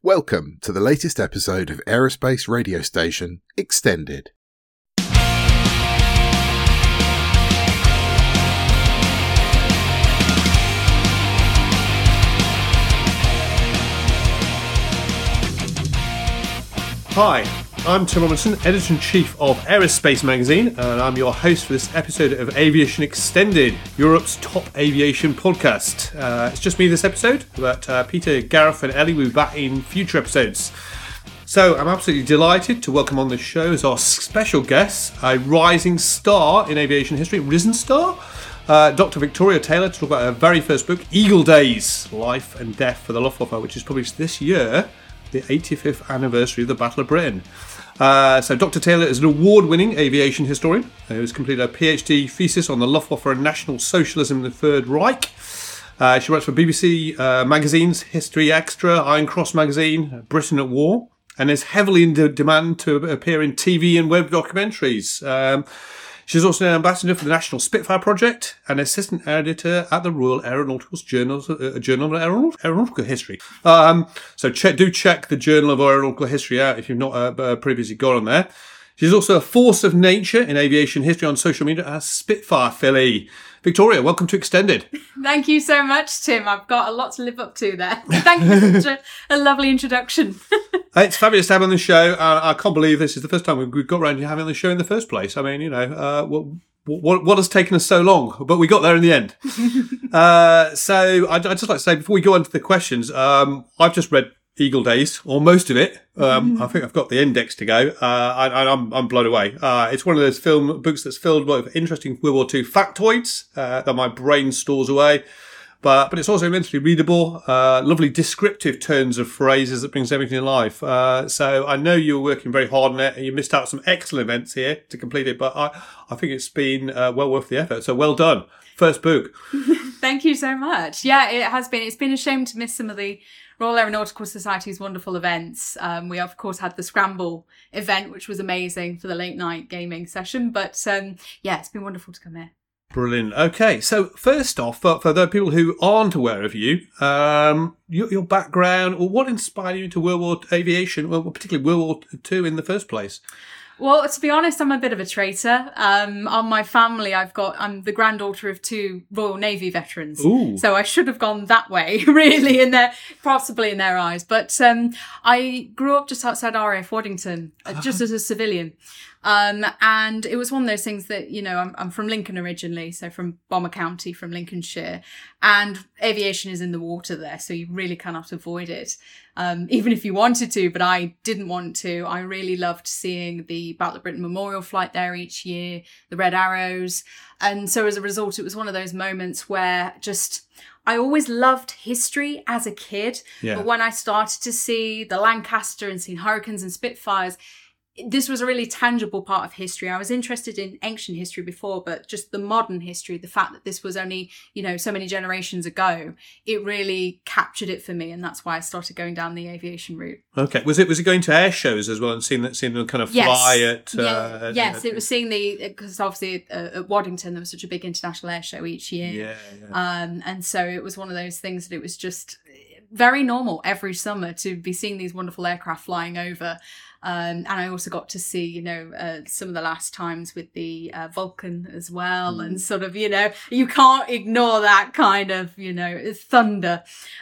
Welcome to the latest episode of Aerospace Radio Station Extended. Hi, I'm Tim Robinson, Editor-in-Chief of Aerospace Magazine, and I'm your host for this episode of Aviation Extended, Europe's top aviation podcast. It's just me this episode, but Peter, Gareth and Ellie will be back in future episodes. So I'm absolutely delighted to welcome on the show as our special guest, a rising star in aviation history, risen star, Dr. Victoria Taylor, to talk about her very first book, Eagle Days, Life and Death for the Luftwaffe, which is published this year, the 85th anniversary of the Battle of Britain. So Dr. Taylor is an award-winning aviation historian who has completed a PhD thesis on the Luftwaffe and National Socialism in the Third Reich. She writes for BBC magazines, History Extra, Iron Cross magazine, Britain at War, and is heavily in demand to appear in TV and web documentaries. She's also an ambassador for the National Spitfire Project and assistant editor at the Royal Aeronautical Journal of Aeronautical History. So do check the Journal of Aeronautical History out if you've not previously gone on there. She's also a force of nature in aviation history on social media as Spitfire Philly. Victoria, welcome to Extended. Thank you so much, Tim. I've got a lot to live up to there. Thank you for such a lovely introduction. It's fabulous to have on the show. I can't believe this is the first time we've got around to having on the show in the first place. I mean, you know, what has taken us so long? But we got there in the end. So I'd just like to say, before we go on to the questions, I've just read Eagle Days, or most of it. I think I've got the index to go. I'm blown away. It's one of those books that's filled with interesting World War II factoids that my brain stores away. But it's also immensely readable, lovely descriptive turns of phrases that brings everything to life. So I know you were working very hard on it and you missed out some excellent events here to complete it, but I think it's been well worth the effort. So well done. First book. Thank you so much. Yeah, it has been. It's been a shame to miss some of the Royal Aeronautical Society's wonderful events. We, of course, had the Scramble event, which was amazing for the late night gaming session. But yeah, it's been wonderful to come here. Brilliant. Okay, so first off, for the people who aren't aware of you, your background, or what inspired you into World War aviation, well, particularly World War II in the first place? Well, to be honest, I'm a bit of a traitor. On my family, I'm the granddaughter of two Royal Navy veterans. Ooh. So I should have gone that way, really, possibly in their eyes. But I grew up just outside RAF Waddington, just as a civilian. And it was one of those things that, you know, I'm from Lincoln originally, so from Bomber County, from Lincolnshire, and aviation is in the water there, so you really cannot avoid it, even if you wanted to, but I didn't want to. I really loved seeing the Battle of Britain Memorial flight there each year, the Red Arrows, and so as a result, it was one of those moments where I always loved history as a kid, yeah. But when I started to see the Lancaster and seeing Hurricanes and Spitfires, this was a really tangible part of history. I was interested in ancient history before, but just the modern history, the fact that this was only, you know, so many generations ago, it really captured it for me. And that's why I started going down the aviation route. Okay. Was it going to air shows as well and seeing them kind of fly at... Yes, it was seeing because obviously at Waddington, there was such a big international air show each year. Yeah. And so it was one of those things that it was just very normal every summer to be seeing these wonderful aircraft flying over. And I also got to see, you know, some of the last times with the Vulcan as well. And sort of, you know, you can't ignore that kind of, you know, thunder.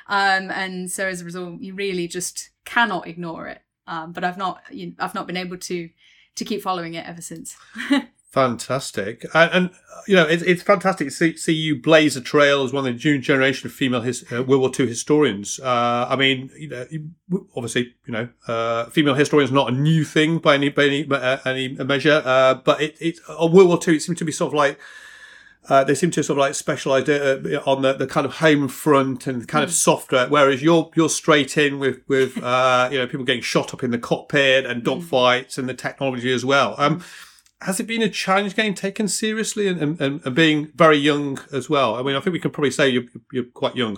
And so as a result, you really just cannot ignore it. But I've not been able to keep following it ever since. Fantastic. And you know, it's fantastic to see you blaze a trail as one of the new generation of female World War II historians. I mean, you know, obviously, you know, female historians not a new thing by any measure, but it's on World War II, it seems to be sort of like, they seem to sort of like specialise on the kind of home front and kind of softer, whereas you're straight in with you know, people getting shot up in the cockpit and dogfights and the technology as well. Has it been a challenge getting taken seriously and being very young as well? I mean, I think we can probably say you're quite young.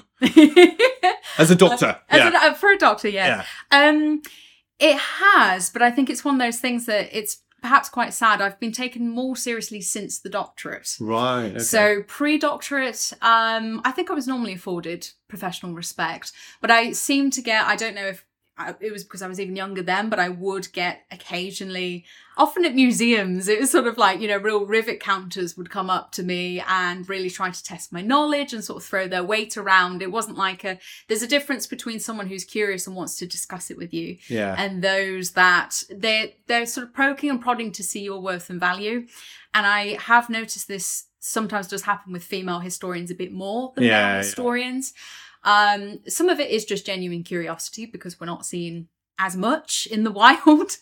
As a doctor. For a doctor, yeah. It has, but I think it's one of those things that it's perhaps quite sad. I've been taken more seriously since the doctorate. Right. Okay. So pre-doctorate, I think I was normally afforded professional respect, but I seem to get, I don't know if it was because I was even younger then, but I would get occasionally, often at museums, it was sort of like, real rivet counters would come up to me and really try to test my knowledge and sort of throw their weight around. It wasn't like there's a difference between someone who's curious and wants to discuss it with you, and those that they're sort of poking and prodding to see your worth and value. And I have noticed this sometimes does happen with female historians a bit more than male historians. Some of it is just genuine curiosity because we're not seeing as much in the wild.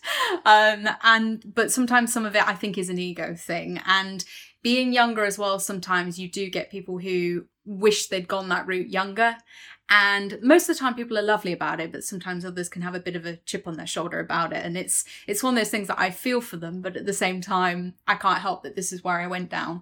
But sometimes some of it I think is an ego thing. And being younger as well, sometimes you do get people who wish they'd gone that route younger. And most of the time people are lovely about it, but sometimes others can have a bit of a chip on their shoulder about it. And it's one of those things that I feel for them, but at the same time, I can't help that this is where I went down.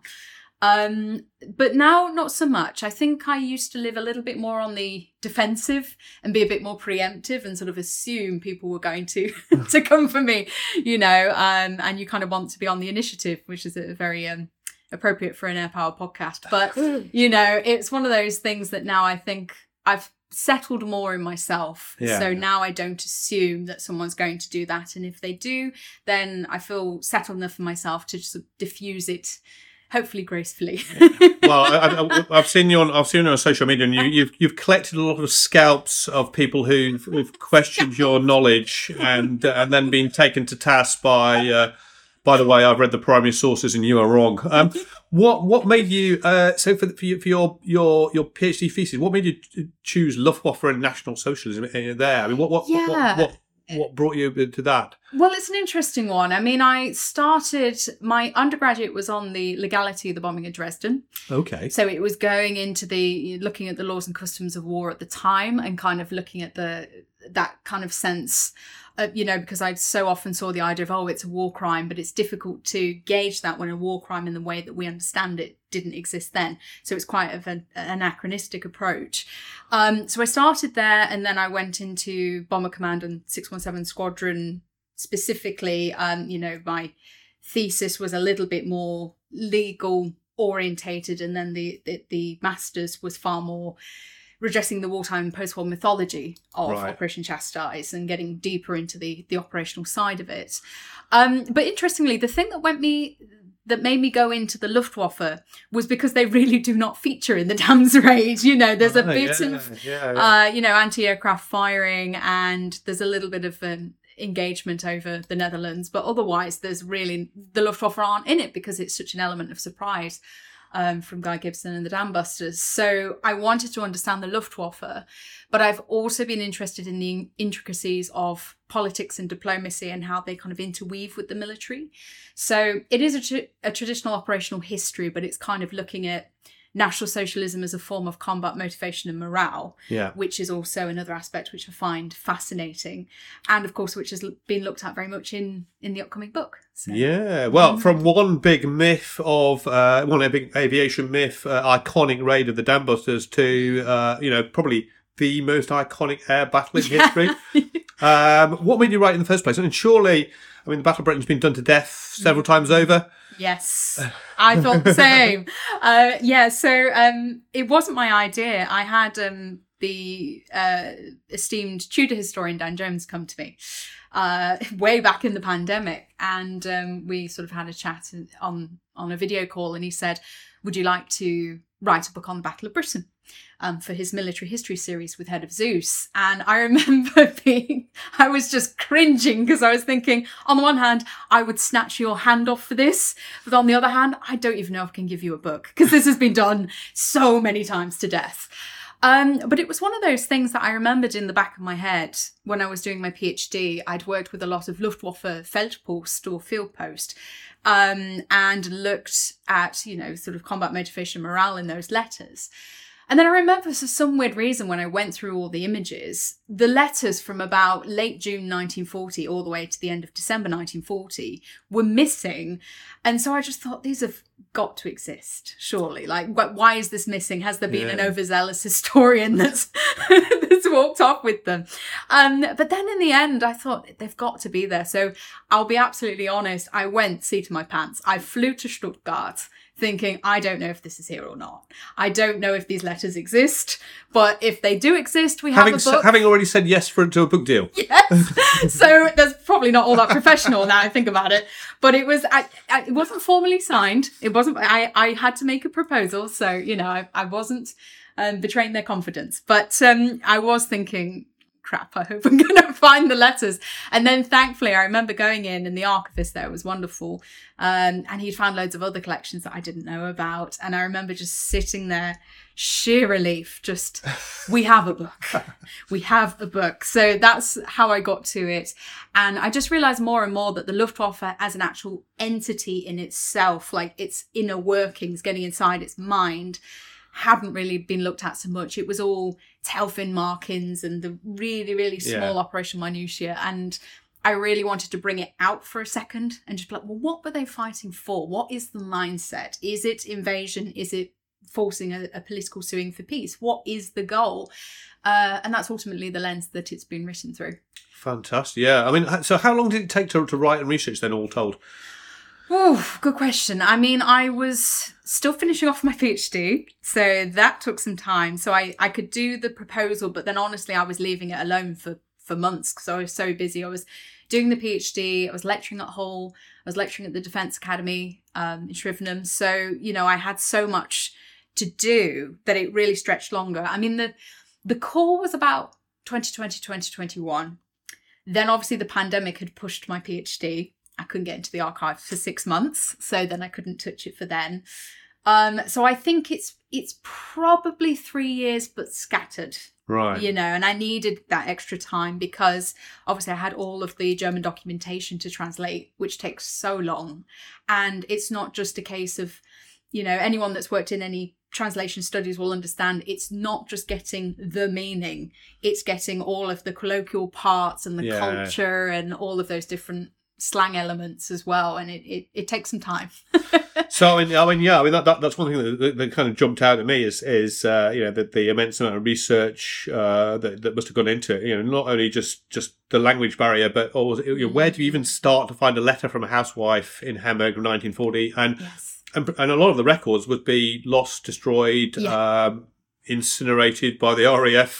But now not so much. I think I used to live a little bit more on the defensive and be a bit more preemptive and sort of assume people were going to to come for me, and you kind of want to be on the initiative, which is a very appropriate for an Air Power podcast. But, it's one of those things that now I think I've settled more in myself. So now I don't assume that someone's going to do that. And if they do, then I feel settled enough in myself to just diffuse it, hopefully gracefully. Well, I've seen you on social media, and you've collected a lot of scalps of people who've questioned your knowledge and then been taken to task by the way, I've read the primary sources and you are wrong. What made you so for your PhD thesis? What made you choose Luftwaffe and National Socialism there? I mean, what brought you to that? Well, it's an interesting one. I mean, my undergraduate was on the legality of the bombing of Dresden. Okay. So it was going into looking at the laws and customs of war at the time and kind of looking at that kind of sense, because I so often saw the idea of, it's a war crime, but it's difficult to gauge that when a war crime in the way that we understand it didn't exist then. So it's quite an anachronistic approach. So I started there, and then I went into Bomber Command and 617 Squadron specifically. My thesis was a little bit more legal orientated, and then the master's was far more redressing the wartime post-war mythology of Operation Chastise and getting deeper into the operational side of it. But interestingly, the thing that made me go into the Luftwaffe was because they really do not feature in the Dams raid. There's a bit of anti-aircraft firing, and there's a little bit of engagement over the Netherlands, but otherwise there's really, the Luftwaffe aren't in it because it's such an element of surprise from Guy Gibson and the Dam Busters. So I wanted to understand the Luftwaffe, but I've also been interested in the intricacies of politics and diplomacy and how they kind of interweave with the military. So it is a traditional operational history, but it's kind of looking at National Socialism as a form of combat motivation and morale, which is also another aspect which I find fascinating, and of course which has been looked at very much in the upcoming book. So. Yeah, well, from one big myth of one big aviation myth, iconic raid of the Dam Busters, to probably the most iconic air battle in history. What made you write in the first place? And surely, the Battle of Britain's been done to death several times over. Yes, I thought the same. So it wasn't my idea. I had the esteemed Tudor historian Dan Jones come to me way back in the pandemic, and we sort of had a chat on a video call, and he said, would you like to write a book on the Battle of Britain for his military history series with Head of Zeus? And I remember I was just cringing because I was thinking, on the one hand, I would snatch your hand off for this. But on the other hand, I don't even know if I can give you a book because this has been done so many times to death. But it was one of those things that I remembered in the back of my head when I was doing my PhD. I'd worked with a lot of Luftwaffe Feldpost or field post, and looked at, sort of combat motivation morale in those letters. And then I remember for some weird reason when I went through all the images, the letters from about late June 1940 all the way to the end of December 1940 were missing. And so I just thought, these have got to exist, surely. Like, why is this missing? Has there been an overzealous historian that's walked off with them? But then in the end, I thought, they've got to be there. So I'll be absolutely honest, I went seat of my pants. I flew to Stuttgart thinking, I don't know if this is here or not. I don't know if these letters exist, but if they do exist, we have a book. Having already already said yes to a book deal. Yes. So that's probably not all that professional now I think about it. But it was, it wasn't formally signed. It wasn't, I had to make a proposal. So, you know, I wasn't betraying their confidence. But I was thinking, crap, I hope I'm going to find the letters. And then thankfully, I remember going in and the archivist there was wonderful. And he'd found loads of other collections that I didn't know about. And I remember just sitting there, sheer relief, just, we have a book. We have a book. So that's how I got to it. And I just realized more and more that the Luftwaffe as an actual entity in itself, like its inner workings, getting inside its mind, hadn't really been looked at so much. It was all tailfin markings and the really, really small operational minutiae. And I really wanted to bring it out for a second and just be like, well, what were they fighting for? What is the mindset? Is it invasion? Is it forcing a political suing for peace? What is the goal? And that's ultimately the lens that it's been written through. Fantastic. Yeah. I mean, so how long did it take to write and research then, all told? Oh, good question. I mean, I was still finishing off my PhD, so that took some time. So I could do the proposal, but then honestly, I was leaving it alone for months because I was so busy. I was doing the PhD, I was lecturing at Hull, I was lecturing at the Defence Academy in Shrivenham. So, you know, I had so much to do that it really stretched longer. I mean, the core was about 2020, 2021. Then obviously the pandemic had pushed my PhD. I couldn't get into the archive for 6 months, so then I couldn't touch it for then. So I think it's probably 3 years, but scattered. Right. You know, and I needed that extra time because obviously I had all of the German documentation to translate, which takes so long. And it's not just a case of, you know, anyone that's worked in any translation studies will understand it's not just getting the meaning, it's getting all of the colloquial parts and the culture and all of those different slang elements as well, and it takes some time. So I mean, that's one thing that kind of jumped out at me is you know, the immense amount of research that must have gone into it. You know, not only just the language barrier, but also, you know, where do you even start to find a letter from a housewife in Hamburg in 1940? And a lot of the records would be lost, destroyed, incinerated by the RAF.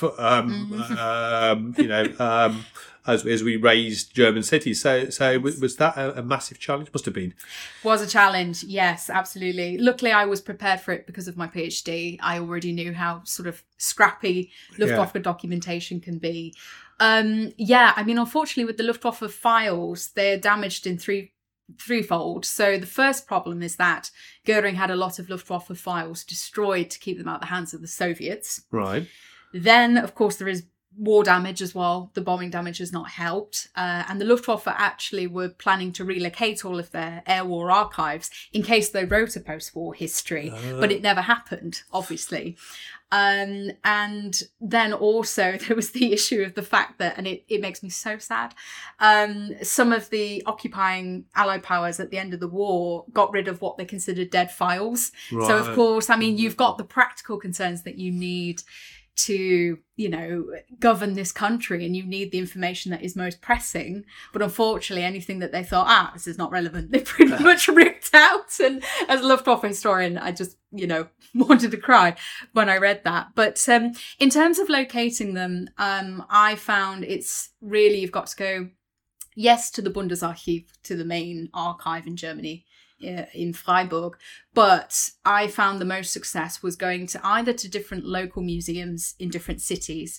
You know. As we raised German cities. So was that a massive challenge? Must have been. Was a challenge, yes, absolutely. Luckily, I was prepared for it because of my PhD. I already knew how sort of scrappy Luftwaffe documentation can be. I mean, unfortunately, with the Luftwaffe files, they're damaged in threefold. So the first problem is that Goering had a lot of Luftwaffe files destroyed to keep them out of the hands of the Soviets. Right. Then, of course, there is war damage as well. The bombing damage has not helped. And the Luftwaffe actually were planning to relocate all of their air war archives in case they wrote a post-war history, but it never happened, obviously. And then also there was the issue of the fact that, and it makes me so sad, some of the occupying Allied powers at the end of the war got rid of what they considered dead files. Right. So of course, I mean, you've got the practical concerns that you need to, you know, govern this country, and you need the information that is most pressing. But unfortunately, anything that they thought, this is not relevant, they pretty much ripped out. And as a Luftwaffe historian, I just, you know, wanted to cry when I read that. But in terms of locating them, I found it's really, you've got to go, yes, to the Bundesarchiv, to the main archive in Germany, in Freiburg, but I found the most success was going to either to different local museums in different cities.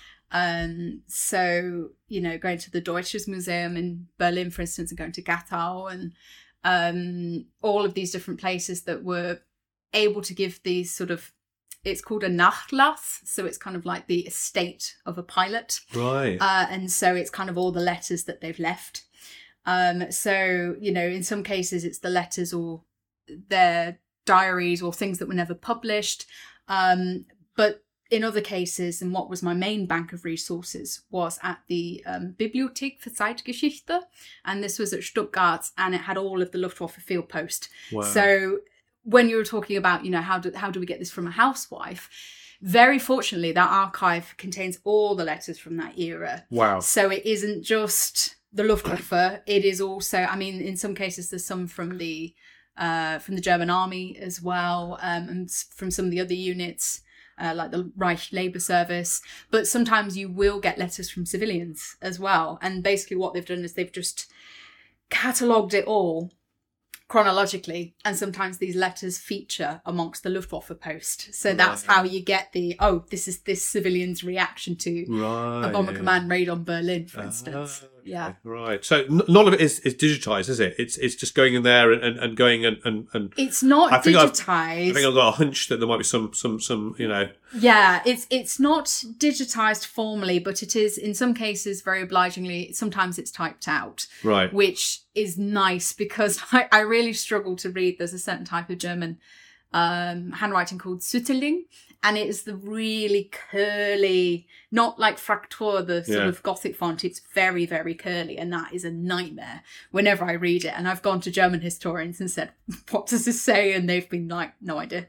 So, you know, going to the Deutsches Museum in Berlin, for instance, and going to Gatow, and all of these different places that were able to give these sort of, it's called a Nachlass, so it's kind of like the estate of a pilot. Right. And so it's kind of all the letters that they've left. So, you know, in some cases it's the letters or their diaries or things that were never published. But in other cases, and what was my main bank of resources was at the Bibliothek für Zeitgeschichte. And this was at Stuttgart, and it had all of the Luftwaffe field post. Wow. So when you were talking about, you know, how do we get this from a housewife? Very fortunately, that archive contains all the letters from that era. Wow. So it isn't just the Luftwaffe, it is also, I mean, in some cases there's some from the German army as well, and from some of the other units. like the Reich Labour Service. But sometimes you will get letters from civilians as well. And basically what they've done is they've just catalogued it all chronologically, and sometimes these letters feature amongst the Luftwaffe post. So that's how you get this is this civilian's reaction to a bomber command raid on Berlin, for instance. Okay. Right. So none of it is digitized, is it? It's just going in there and going and it's not digitized. I think I've got a hunch that there might be some Yeah, it's not digitized formally, but it is in some cases very obligingly. Sometimes it's typed out, right? Which is nice because I really struggle to read. There's a certain type of German handwriting called Sütterling, and it is the really curly, not like Fraktur, the sort of Gothic font. It's very, very curly, and that is a nightmare whenever I read it. And I've gone to German historians and said, "What does this say?" And they've been like, "No idea."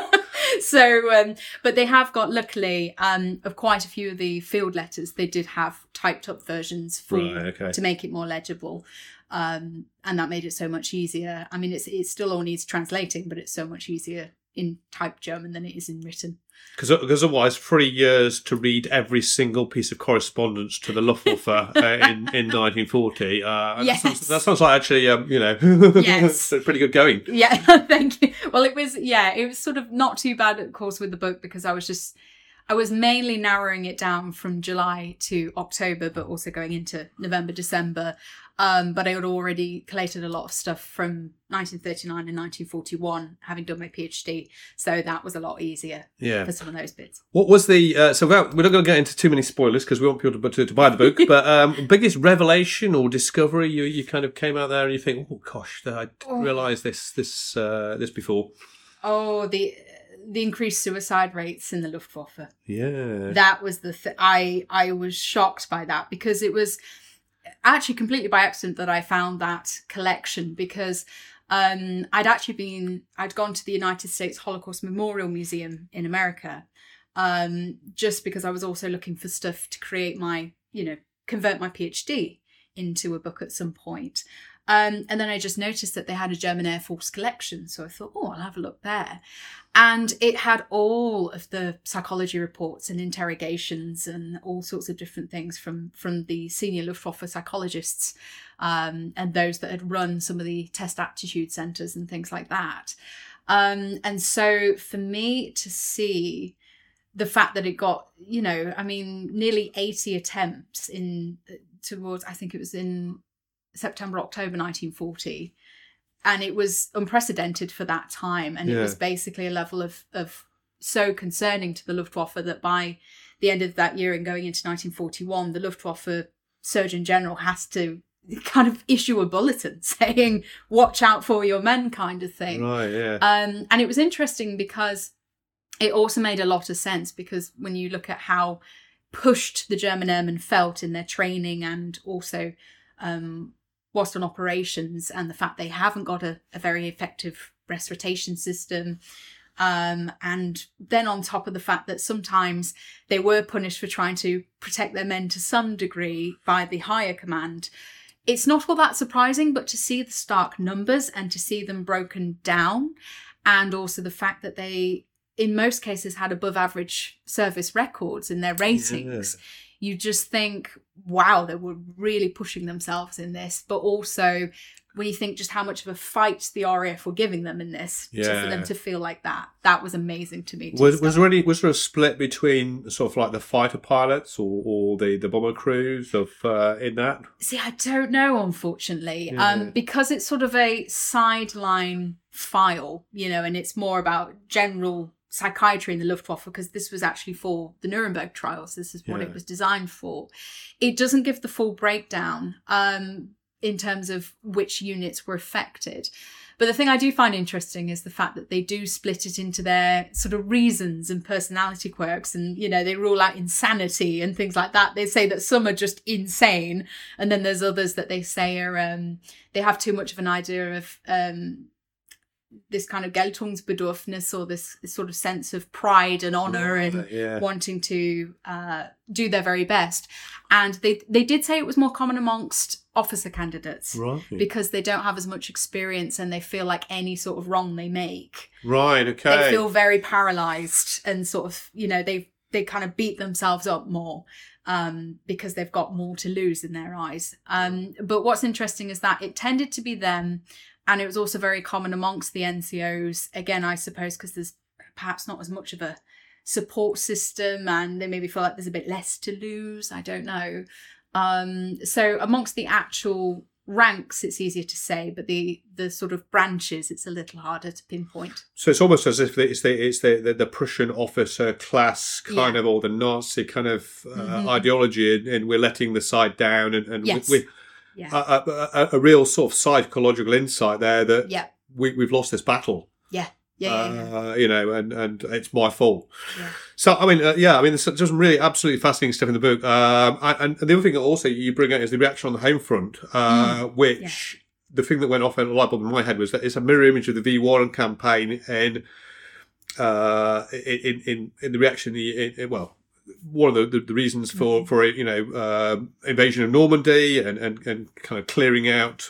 So, but they have got, luckily, of quite a few of the field letters, they did have typed up versions to make it more legible. And that made it so much easier. I mean, it still all needs translating, but it's so much easier in typed German than it is in written. Because otherwise, 3 years to read every single piece of correspondence to the Luftwaffe in 1940. Yes. That sounds like actually, yes. pretty good going. Yeah, thank you. Well, it was sort of not too bad, of course, with the book, because I was mainly narrowing it down from July to October, but also going into November, December. But I had already collated a lot of stuff from 1939 and 1941, having done my PhD. So that was a lot easier for some of those bits. What was the... we're not going to get into too many spoilers because we want people to buy the book. But biggest revelation or discovery you kind of came out there and you think, oh, gosh, I didn't realise this before. Oh, the increased suicide rates in the Luftwaffe. Yeah. That was I was shocked by that, because it was actually completely by accident that I found that collection, because I'd gone to the United States Holocaust Memorial Museum in America, just because I was also looking for stuff to create convert my PhD into a book at some point. And then I just noticed that they had a German Air Force collection. So I thought, I'll have a look there. And it had all of the psychology reports and interrogations and all sorts of different things from the senior Luftwaffe psychologists, and those that had run some of the test aptitude centres and things like that. And so for me to see the fact that it got, nearly 80 attempts towards, I think it was in September, October 1940. And it was unprecedented for that time. And it was basically a level of so concerning to the Luftwaffe that by the end of that year and going into 1941, the Luftwaffe Surgeon General has to kind of issue a bulletin saying, watch out for your men, kind of thing. Right, yeah. And it was interesting because it also made a lot of sense, because when you look at how pushed the German airmen felt in their training and also whilst on operations, and the fact they haven't got a very effective rest rotation system. And then on top of the fact that sometimes they were punished for trying to protect their men to some degree by the higher command. It's not all that surprising, but to see the stark numbers and to see them broken down, and also the fact that they, in most cases, had above average service records in their ratings. Yeah. You just think, wow, they were really pushing themselves in this. But also, when you think just how much of a fight the RAF were giving them in this, for them to feel like that was amazing to me. Was there a split between sort of like the fighter pilots or the bomber crews in that? See, I don't know, unfortunately, because it's sort of a sideline file, and it's more about general psychiatry in the Luftwaffe, because this was actually for the Nuremberg trials. This is what it was designed for. It doesn't give the full breakdown in terms of which units were affected. But the thing I do find interesting is the fact that they do split it into their sort of reasons and personality quirks, and they rule out insanity and things like that. They say that some are just insane, and then there's others that they say are they have too much of an idea of this kind of Geltungsbedürfnis, or this sort of sense of pride and honor and wanting to do their very best. And they did say it was more common amongst officer candidates, because they don't have as much experience and they feel like any sort of wrong they make, they feel very paralyzed, and sort of, they kind of beat themselves up more because they've got more to lose in their eyes. But what's interesting is that it tended to be them, and it was also very common amongst the NCOs, again, I suppose because there's perhaps not as much of a support system and they maybe feel like there's a bit less to lose, I don't know. So amongst the actual ranks, it's easier to say, but the sort of branches, it's a little harder to pinpoint. So it's almost as if it's the Prussian officer class kind of, or the Nazi kind of ideology, and we're letting the side down, and yes. with a real sort of psychological insight there that we've lost this battle. And it's my fault. So I mean, there's some really absolutely fascinating stuff in the book. And the other thing that also you bring out is the reaction on the home front, which the thing that went off in a light bulb in my head was that it's a mirror image of the V Warren campaign in the reaction. One of the reasons for invasion of Normandy and kind of clearing out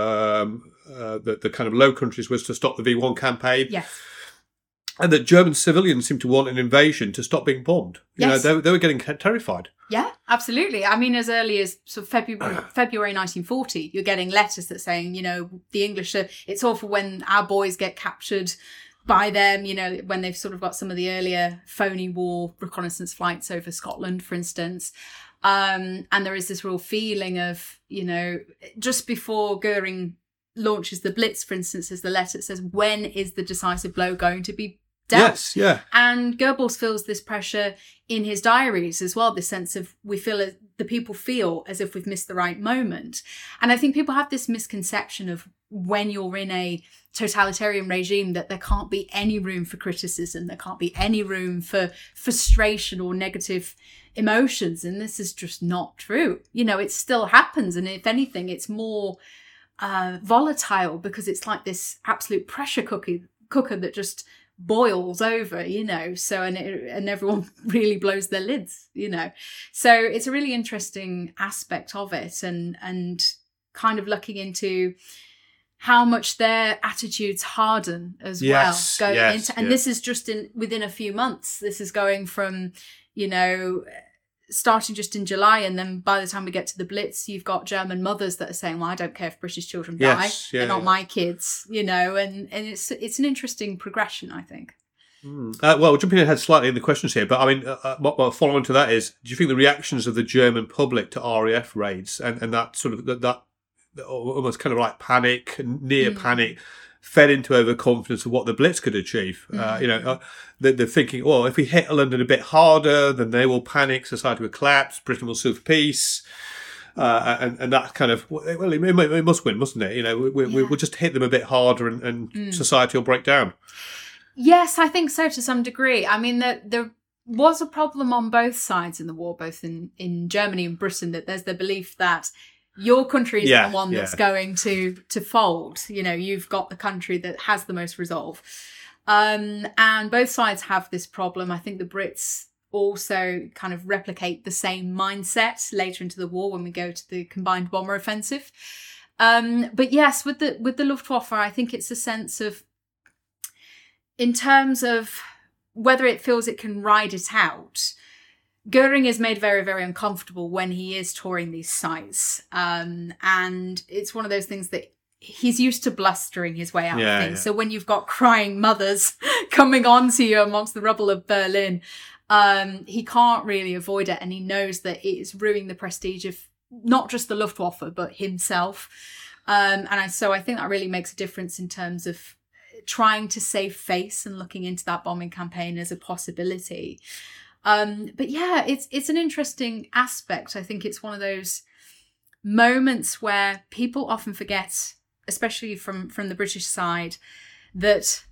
the kind of Low Countries was to stop the V1 campaign. Yes. And that German civilians seemed to want an invasion to stop being bombed. Yes. They were getting terrified. Yeah, absolutely. I mean, as early as sort of February 1940, you're getting letters that saying, the English it's awful when our boys get captured by them, when they've sort of got some of the earlier phony war reconnaissance flights over Scotland, for instance. And there is this real feeling of, just before Goering launches the Blitz, for instance, as the letter says, when is the decisive blow going to be dealt? Yes, yeah. And Goebbels feels this pressure in his diaries as well, this sense of the people feel as if we've missed the right moment. And I think people have this misconception of when you're in a totalitarian regime that there can't be any room for criticism, there can't be any room for frustration or negative emotions. And this is just not true. It still happens. And if anything, it's more volatile because it's like this absolute pressure cooker that just boils over, so and everyone really blows their lids, so it's a really interesting aspect of it, and kind of looking into how much their attitudes harden as well going into, and this is just within a few months. This is going from starting just in July, and then by the time we get to the Blitz, you've got German mothers that are saying, well, I don't care if British children die, they're not my kids, and it's an interesting progression, I think. Well, jumping ahead slightly in the questions here, but I mean, what following to that is, do you think the reactions of the German public to RAF raids and that sort of that almost kind of like panic, near panic, fed into overconfidence of what the Blitz could achieve? They're thinking, well, if we hit London a bit harder, then they will panic, society will collapse, Britain will sue for peace. And that kind of, well, it must win, mustn't it? We'll just hit them a bit harder and society will break down. Yes, I think so to some degree. I mean, there was a problem on both sides in the war, both in Germany and Britain, that there's the belief that your country is the one that's going to fold. You've got the country that has the most resolve. And both sides have this problem. I think the Brits also kind of replicate the same mindset later into the war when we go to the combined bomber offensive. But yes, with the Luftwaffe, I think it's a sense of, in terms of whether it feels it can ride it out, Goering is made very, very uncomfortable when he is touring these sites. And it's one of those things that he's used to blustering his way out of things. Yeah. So when you've got crying mothers coming onto you amongst the rubble of Berlin, he can't really avoid it. And he knows that it is ruining the prestige of not just the Luftwaffe, but himself. So I think that really makes a difference in terms of trying to save face and looking into that bombing campaign as a possibility. But yeah, it's an interesting aspect. I think it's one of those moments where people often forget, especially from the British side, that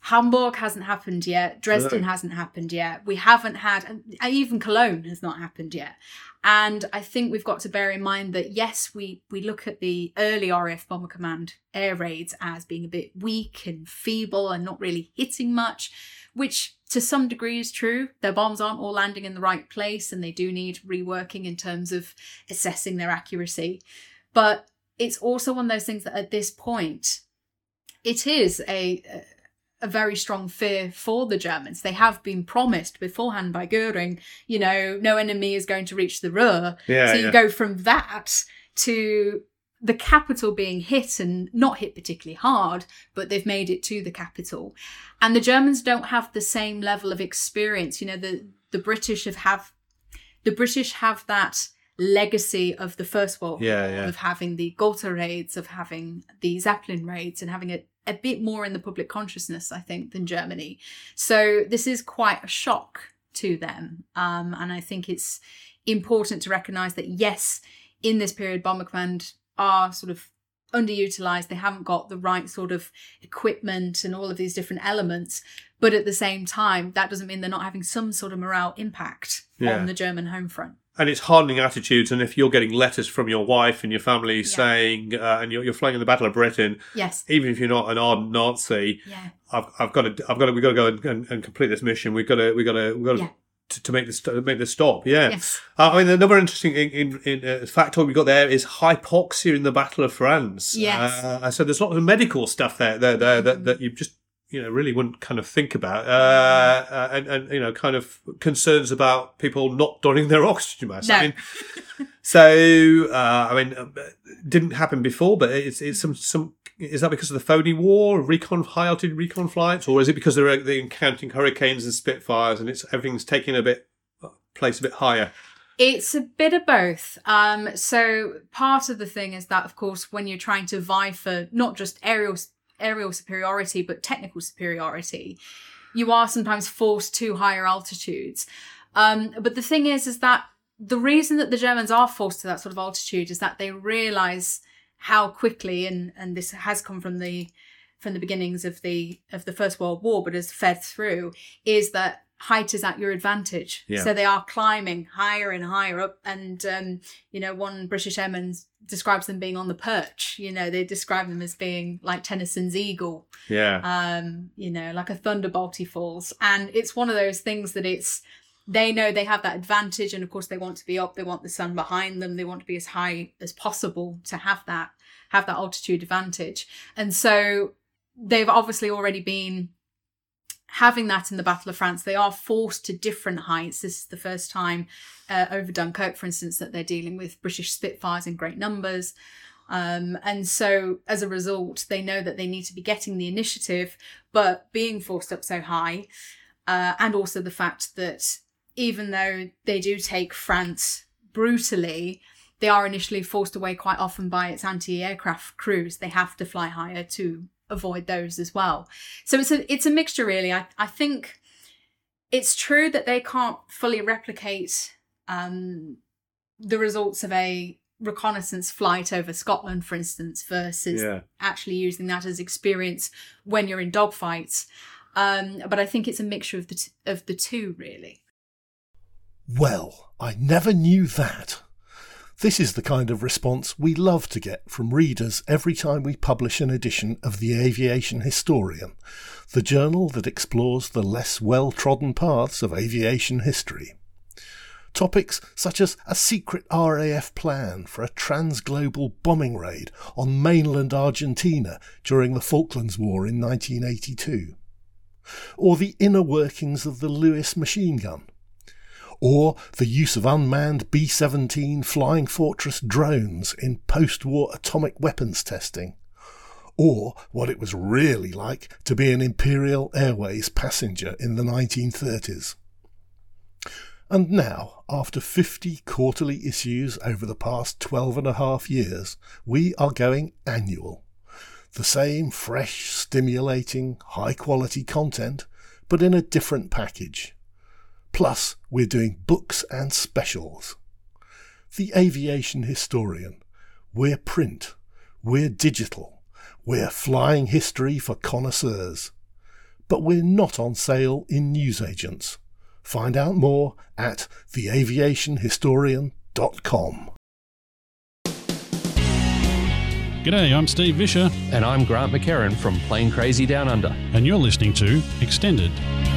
Hamburg hasn't happened yet. Dresden hasn't happened yet. We haven't had, even Cologne has not happened yet. And I think we've got to bear in mind that, yes, we look at the early RAF Bomber Command air raids as being a bit weak and feeble and not really hitting much, which to some degree is true. Their bombs aren't all landing in the right place and they do need reworking in terms of assessing their accuracy. But it's also one of those things that at this point, it is a very strong fear for the Germans. They have been promised beforehand by Goering, no enemy is going to reach the Ruhr. You go from that to the capital being hit, and not hit particularly hard, but they've made it to the capital. And the Germans don't have the same level of experience. The British have that legacy of the First World War, of having the Gotha raids, of having the Zeppelin raids, and having it a bit more in the public consciousness, I think, than Germany. So this is quite a shock to them. And I think it's important to recognise that, yes, in this period, Bomber Command are sort of underutilised. They haven't got the right sort of equipment and all of these different elements. But at the same time, that doesn't mean they're not having some sort of morale impact on the German home front. And it's hardening attitudes. And if you're getting letters from your wife and your family saying, and you're flying in the Battle of Britain, even if you're not an ardent Nazi, we've got to go and complete this mission. We've got to make this stop. Yes. I mean, another interesting factoid we got there is hypoxia in the Battle of France. Yes. So there's lots of medical stuff there that you just really wouldn't kind of think about, and kind of concerns about people not donning their oxygen mask. No. Didn't happen before, but it's some. Is that because of the phony war, high altitude recon flights, or is it because they're encountering hurricanes and Spitfires, and everything's taking place a bit higher? It's a bit of both. So part of the thing is that, of course, when you're trying to vie for not just aerial superiority, but technical superiority, you are sometimes forced to higher altitudes. But the thing is that the reason that the Germans are forced to that sort of altitude is that they realise how quickly, and this has come from the beginnings of the First World War, but has fed through, is that height is at your advantage. So they are climbing higher and higher up, and one British airman describes them being on the perch. They describe them as being like Tennyson's eagle, like a thunderbolt he falls. And it's one of those things that they know they have that advantage, and of course they want to be up, they want the sun behind them, they want to be as high as possible to have that altitude advantage. And so they've obviously already been having that in the Battle of France. They are forced to different heights. This is the first time over Dunkirk, for instance, that they're dealing with British Spitfires in great numbers. And so as a result, they know that they need to be getting the initiative, but being forced up so high, and also the fact that even though they do take France brutally, they are initially forced away quite often by its anti-aircraft crews. They have to fly higher to avoid those as well. So it's a mixture, really. I think it's true that they can't fully replicate the results of a reconnaissance flight over Scotland, for instance, versus actually using that as experience when you're in dogfights. But I think it's a mixture of the two, really. Well, I never knew that. This is the kind of response we love to get from readers every time we publish an edition of The Aviation Historian, the journal that explores the less well-trodden paths of aviation history. Topics such as a secret RAF plan for a transglobal bombing raid on mainland Argentina during the Falklands War in 1982, or the inner workings of the Lewis machine gun, or the use of unmanned B-17 Flying Fortress drones in post-war atomic weapons testing, or what it was really like to be an Imperial Airways passenger in the 1930s. And now, after 50 quarterly issues over the past 12.5 years, we are going annual. The same fresh, stimulating, high-quality content, but in a different package. Plus, we're doing books and specials. The Aviation Historian. We're print. We're digital. We're flying history for connoisseurs. but we're not on sale in newsagents. Find out more at theaviationhistorian.com. G'day, I'm Steve Vischer. And I'm Grant McHerron from Plane Crazy Down Under. And you're listening to Extended.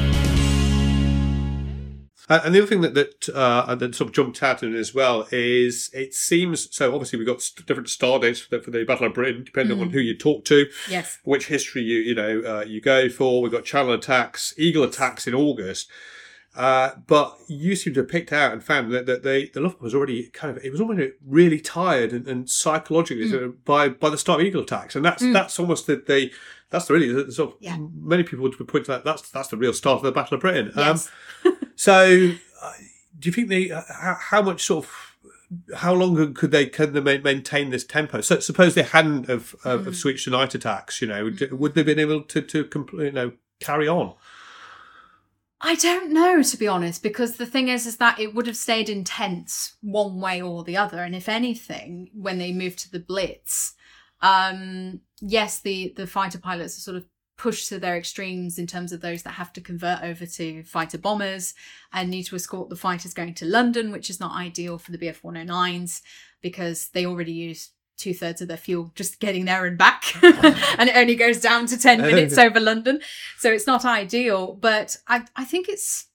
And the other thing that sort of jumped out at me as well is it seems, so obviously we've got different star dates for the Battle of Britain, depending on who you talk to, Yes. which history you go for. We've got Channel attacks, Eagle attacks in August. But you seem to have picked out and found that the Luftwaffe was already it was almost really tired and psychologically by the start of Eagle attacks. And that's almost that's really the sort of, many people would point to that's the real start of the Battle of Britain. Yes. So, do you think how long could they maintain this tempo? So, suppose they hadn't have switched to night attacks, would they have been able to carry on? I don't know, to be honest, because the thing is that it would have stayed intense one way or the other. And if anything, when they moved to the Blitz, yes, the fighter pilots are sort of pushed to their extremes in terms of those that have to convert over to fighter bombers and need to escort the fighters going to London, which is not ideal for the Bf-109s because they already use 2/3 of their fuel just getting there and back. And it only goes down to 10 minutes over London. So it's not ideal. But I think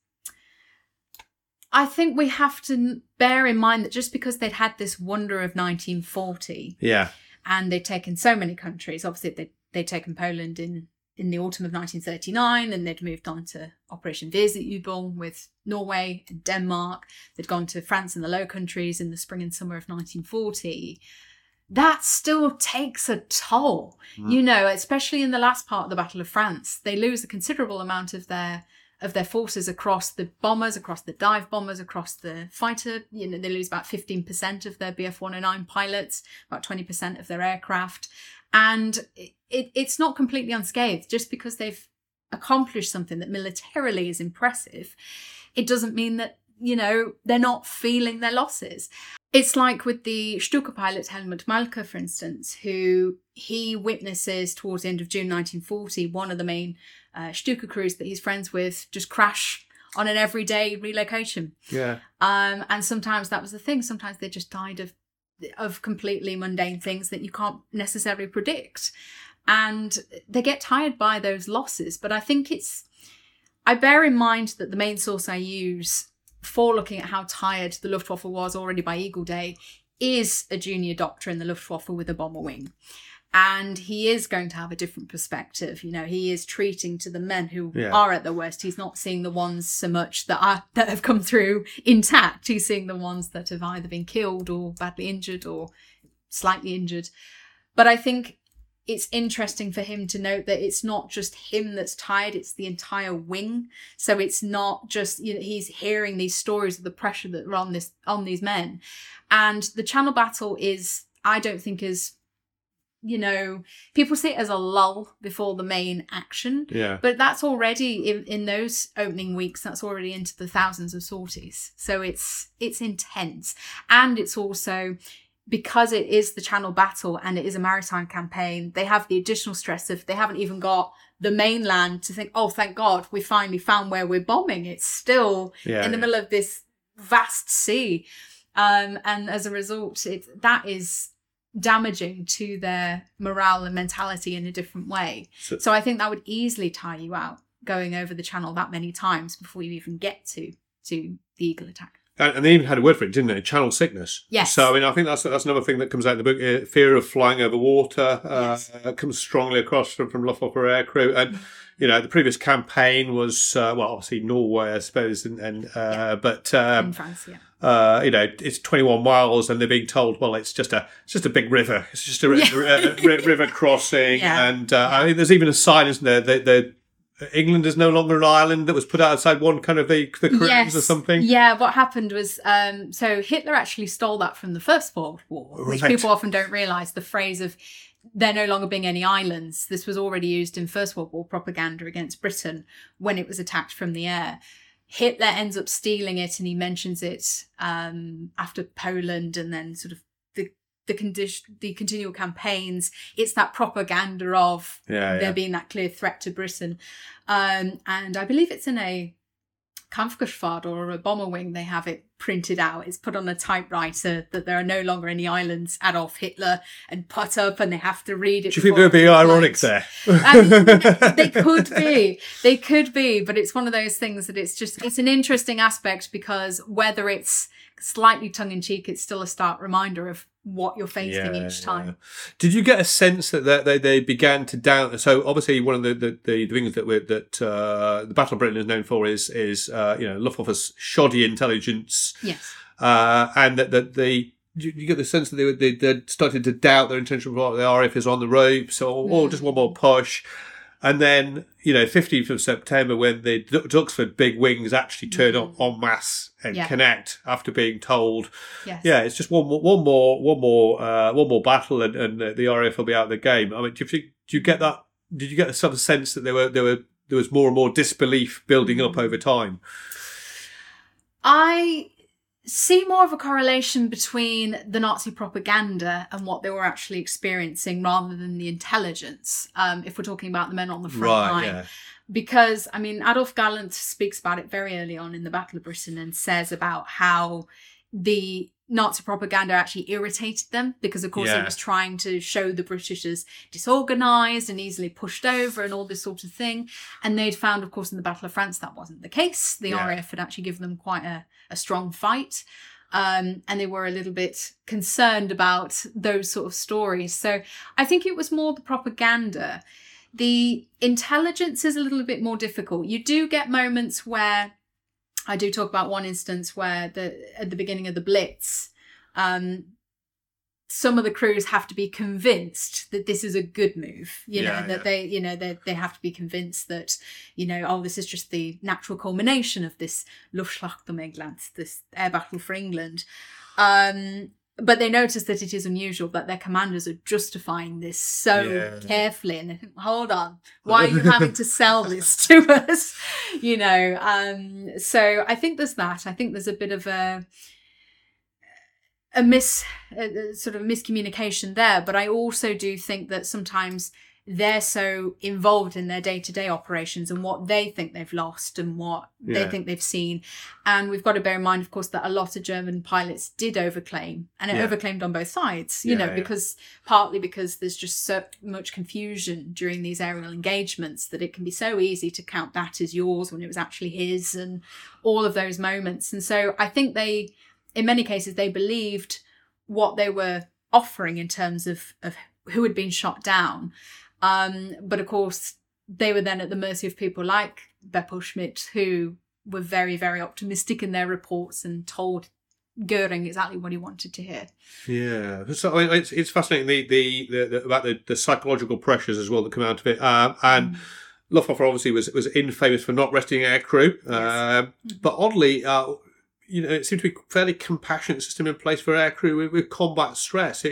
we have to bear in mind that just because they'd had this wonder of 1940 and they'd taken so many countries, obviously they'd taken Poland in the autumn of 1939, and they'd moved on to Operation Weserübung with Norway and Denmark. They'd gone to France and the Low Countries in the spring and summer of 1940. That still takes a toll, especially in the last part of the Battle of France. They lose a considerable amount of their forces across the bombers, across the dive bombers, across the fighter. They lose about 15% of their Bf-109 pilots, about 20% of their aircraft. And it's not completely unscathed. Just because they've accomplished something that militarily is impressive, it doesn't mean that, they're not feeling their losses. It's like with the Stuka pilot Helmut Malke, for instance, who he witnesses towards the end of June 1940, one of the main Stuka crews that he's friends with just crash on an everyday relocation. Yeah. And sometimes that was the thing. Sometimes they just died of completely mundane things that you can't necessarily predict. And they get tired by those losses. But I think I bear in mind that the main source I use for looking at how tired the Luftwaffe was already by Eagle Day is a junior doctor in the Luftwaffe with a bomber wing. And he is going to have a different perspective. He is treating to the men who are at their worst. He's not seeing the ones so much that have come through intact. He's seeing the ones that have either been killed or badly injured or slightly injured. But I think it's interesting for him to note that it's not just him that's tired, it's the entire wing. So it's not just, he's hearing these stories of the pressure that are on these men. And the Channel battle is, I don't think people see it as a lull before the main action. Yeah. But that's already, in those opening weeks, that's already into the thousands of sorties. So it's intense. And it's also, because it is the Channel battle and it is a maritime campaign, they have the additional stress of they haven't even got the mainland to think, oh, thank God, we finally found where we're bombing. It's still in the middle of this vast sea. And as a result, that is damaging to their morale and mentality in a different way. So I think that would easily tire you out going over the Channel that many times before you even get to the Eagle attack. And they even had a word for it, didn't they? Channel sickness. Yes. So, I think that's another thing that comes out in the book. Fear of flying over water comes strongly across from Luftwaffe aircrew. And, the previous campaign was, obviously Norway, I suppose, but in France, it's 21 miles and they're being told, well, it's just a big river. It's just a river crossing. Yeah. And I think there's even a sign, isn't there? England is no longer an island that was put outside one kind of the cruise or something. Yeah, what happened was, so Hitler actually stole that from the First World War, which people often don't realise, the phrase of there no longer being any islands. This was already used in First World War propaganda against Britain when it was attacked from the air. Hitler ends up stealing it and he mentions it after Poland, and then sort of the continual campaigns. It's that propaganda of there being that clear threat to Britain. And I believe it's in a Kampfgeschwader or a bomber wing, they have it printed out. It's put on a typewriter that there are no longer any islands, Adolf Hitler, and put up, and they have to read it. Do you think they would be ironic there? I mean, they could be, but it's one of those things that it's an interesting aspect, because whether it's slightly tongue-in-cheek, it's still a stark reminder of what you're facing each time. Yeah. Did you get a sense that they began to doubt? So obviously, one of the things that the Battle of Britain is known for is Luftwaffe's shoddy intelligence. Yes, and that you get the sense that they started to doubt their intention of the RAF is on the ropes, or just one more push. And then, 15th of September, when the Duxford big wings actually turn up en masse and connect after being told, it's just one more battle, and the RAF will be out of the game. I mean, do you get that? Did you get a sort of sense that there was more and more disbelief building up over time? I see more of a correlation between the Nazi propaganda and what they were actually experiencing, rather than the intelligence, if we're talking about the men on the front line. Yeah. Because, I mean, Adolf Galland speaks about it very early on in the Battle of Britain, and says about how the Nazi propaganda actually irritated them, because, of course, it was trying to show the British as disorganised and easily pushed over and all this sort of thing. And they'd found, of course, in the Battle of France, that wasn't the case. The RAF had actually given them quite a strong fight. And they were a little bit concerned about those sort of stories. So I think it was more the propaganda. The intelligence is a little bit more difficult. You do get moments where, I do talk about one instance where at the beginning of the Blitz, some of the crews have to be convinced that this is a good move. They have to be convinced that, this is just the natural culmination of this Luftschlacht um England, this air battle for England. But they notice that it is unusual, that their commanders are justifying this so carefully, and they think, hold on, why are you having to sell this to us? So I think there's that. I think there's a bit of a sort of miscommunication there. But I also do think that sometimes they're so involved in their day-to-day operations and what they think they've lost and what they think they've seen. And we've got to bear in mind, of course, that a lot of German pilots did overclaim, and it overclaimed on both sides, because partly because there's just so much confusion during these aerial engagements that it can be so easy to count that as yours when it was actually his, and all of those moments. And so I think in many cases, they believed what they were offering in terms of who had been shot down. But of course, they were then at the mercy of people like Beppo Schmidt, who were very, very optimistic in their reports and told Goering exactly what he wanted to hear. Yeah, so I mean, it's fascinating about the psychological pressures as well that come out of it. And Luftwaffe obviously was infamous for not resting aircrew, but oddly, it seemed to be a fairly compassionate system in place for aircrew with combat stress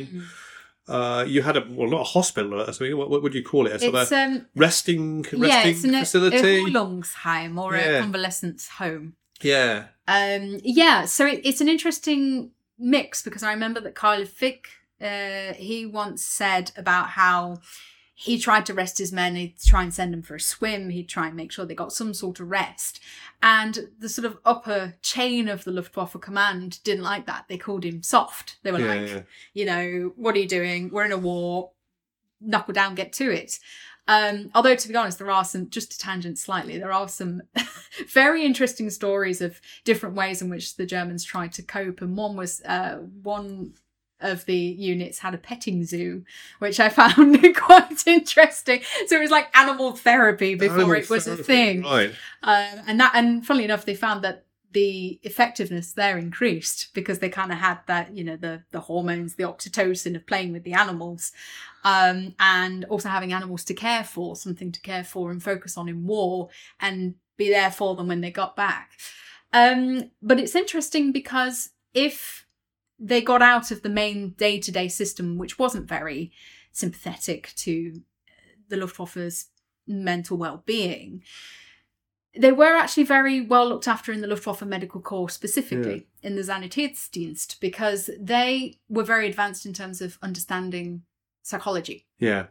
you had not a hospital or something. What would you call it? A resting facility? A Erholungsheim or a convalescence home. Yeah. So it's an interesting mix, because I remember that Karl Fick, he once said about how he tried to rest his men. He'd try and send them for a swim. He'd try and make sure they got some sort of rest. And the sort of upper chain of the Luftwaffe command didn't like that. They called him soft. They were what are you doing? We're in a war. Knuckle down, get to it. Although, to be honest, there are some, just to tangent slightly, there are some very interesting stories of different ways in which the Germans tried to cope. And one was one of the units had a petting zoo, which I found quite interesting. So it was like animal therapy before it was a thing. Right. And funnily enough, they found that the effectiveness there increased because they kind of had that, the hormones, the oxytocin of playing with the animals, and also having animals to care for, something to care for and focus on in war and be there for them when they got back. But it's interesting because if they got out of the main day-to-day system, which wasn't very sympathetic to the Luftwaffe's mental well-being, they were actually very well looked after in the Luftwaffe Medical Corps, specifically in the Sanitätsdienst, because they were very advanced in terms of understanding psychology. Yeah.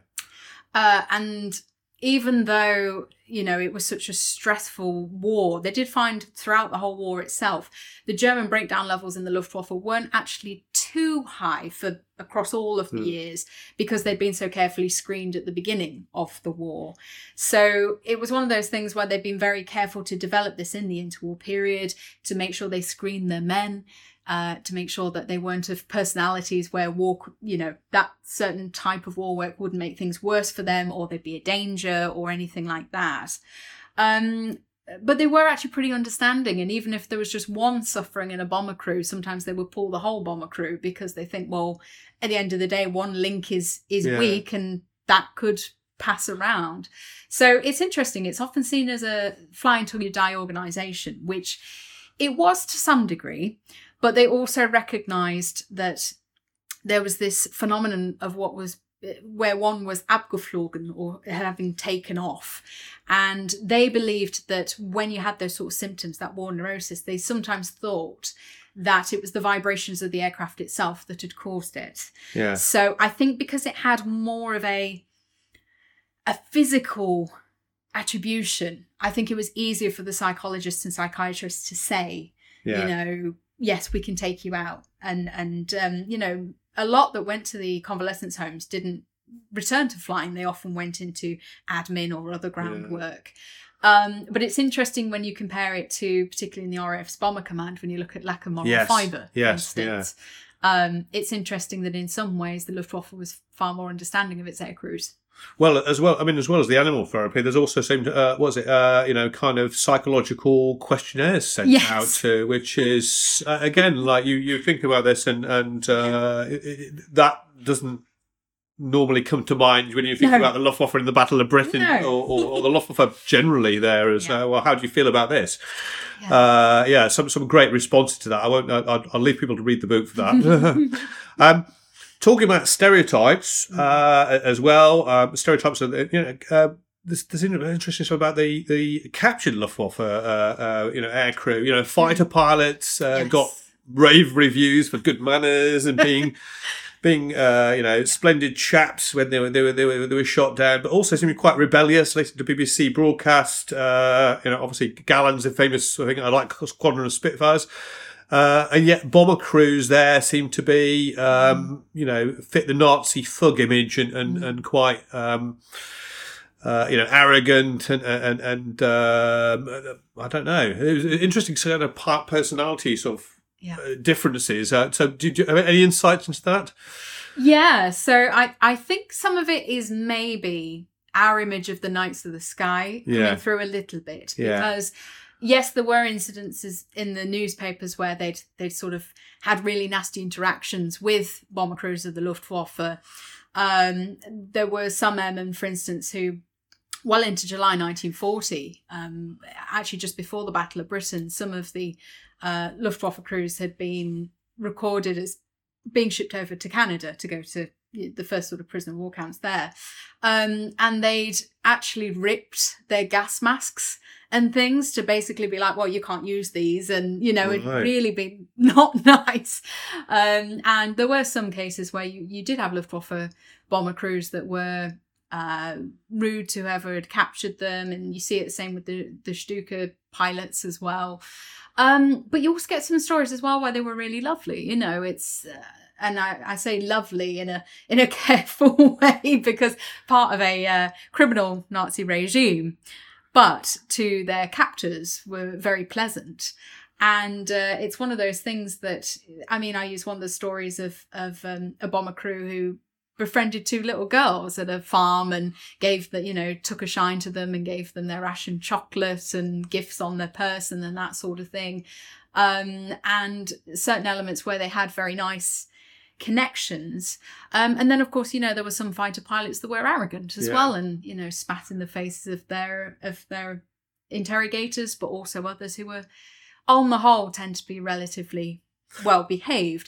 And even though, it was such a stressful war, they did find throughout the whole war itself, the German breakdown levels in the Luftwaffe weren't actually too high across all of the years, because they'd been so carefully screened at the beginning of the war. So it was one of those things where they'd been very careful to develop this in the interwar period, to make sure they screened their men, to make sure that they weren't of personalities where war, that certain type of war work wouldn't make things worse for them, or they'd be a danger or anything like that. But they were actually pretty understanding. And even if there was just one suffering in a bomber crew, sometimes they would pull the whole bomber crew, because they think, well, at the end of the day, one link is weak, and that could pass around. So it's interesting. It's often seen as a fly until you die organisation, which it was to some degree. But they also recognised that there was this phenomenon of where one was abgeflogen, or having taken off. And they believed that when you had those sort of symptoms, that war neurosis, they sometimes thought that it was the vibrations of the aircraft itself that had caused it. Yeah. So I think because it had more of a physical attribution, I think it was easier for the psychologists and psychiatrists to say, yes, we can take you out. And a lot that went to the convalescence homes didn't return to flying. They often went into admin or other ground work. But it's interesting when you compare it to, particularly in the RAF's Bomber Command, when you look at Lac and Moral Fibre, for instance. It's interesting that in some ways the Luftwaffe was far more understanding of its air crews. Well, as well as the animal therapy, there's also seemed kind of psychological questionnaires sent out to, which is again, like you think about this, and that doesn't normally come to mind when you think about the Luftwaffe in the Battle of Britain, or the Luftwaffe generally there as well. How do you feel about this? Some great responses to that. I'll leave people to read the book for that. Talking about stereotypes as well, stereotypes are, there's interesting stuff about the captured Luftwaffe, air crew. Fighter pilots got rave reviews for good manners and being splendid chaps when they were shot down, but also seeming quite rebellious. Listening to BBC broadcast, obviously Galland's a famous, I like Squadron of Spitfires. And yet bomber crews there seem to be, fit the Nazi thug image and quite, arrogant and I don't know. It was interesting sort of personality sort of differences. So did you have any insights into that? Yeah. So I think some of it is maybe our image of the Knights of the Sky coming through a little bit, because yes, there were incidences in the newspapers where they'd sort of had really nasty interactions with bomber crews of the Luftwaffe. There were some airmen, for instance, who, well into July 1940, actually just before the Battle of Britain, some of the Luftwaffe crews had been recorded as being shipped over to Canada to go to the first sort of prisoner of war camps there. And they'd actually ripped their gas masks and things to basically be like, well, you can't use these. And, it'd really been not nice. And there were some cases where you did have Luftwaffe bomber crews that were rude to whoever had captured them. And you see it the same with the Stuka pilots as well. But you also get some stories as well where they were really lovely. It's... and I say lovely in a careful way, because part of a criminal Nazi regime, but to their captors were very pleasant. And it's one of those things that, I use one of the stories of a bomber crew who befriended two little girls at a farm and took a shine to them and gave them their ration chocolate and gifts on their person and that sort of thing. And certain elements where they had very nice connections. And then, of course, there were some fighter pilots that were arrogant as well and, spat in the faces of their interrogators, but also others who were, on the whole, tend to be relatively well behaved.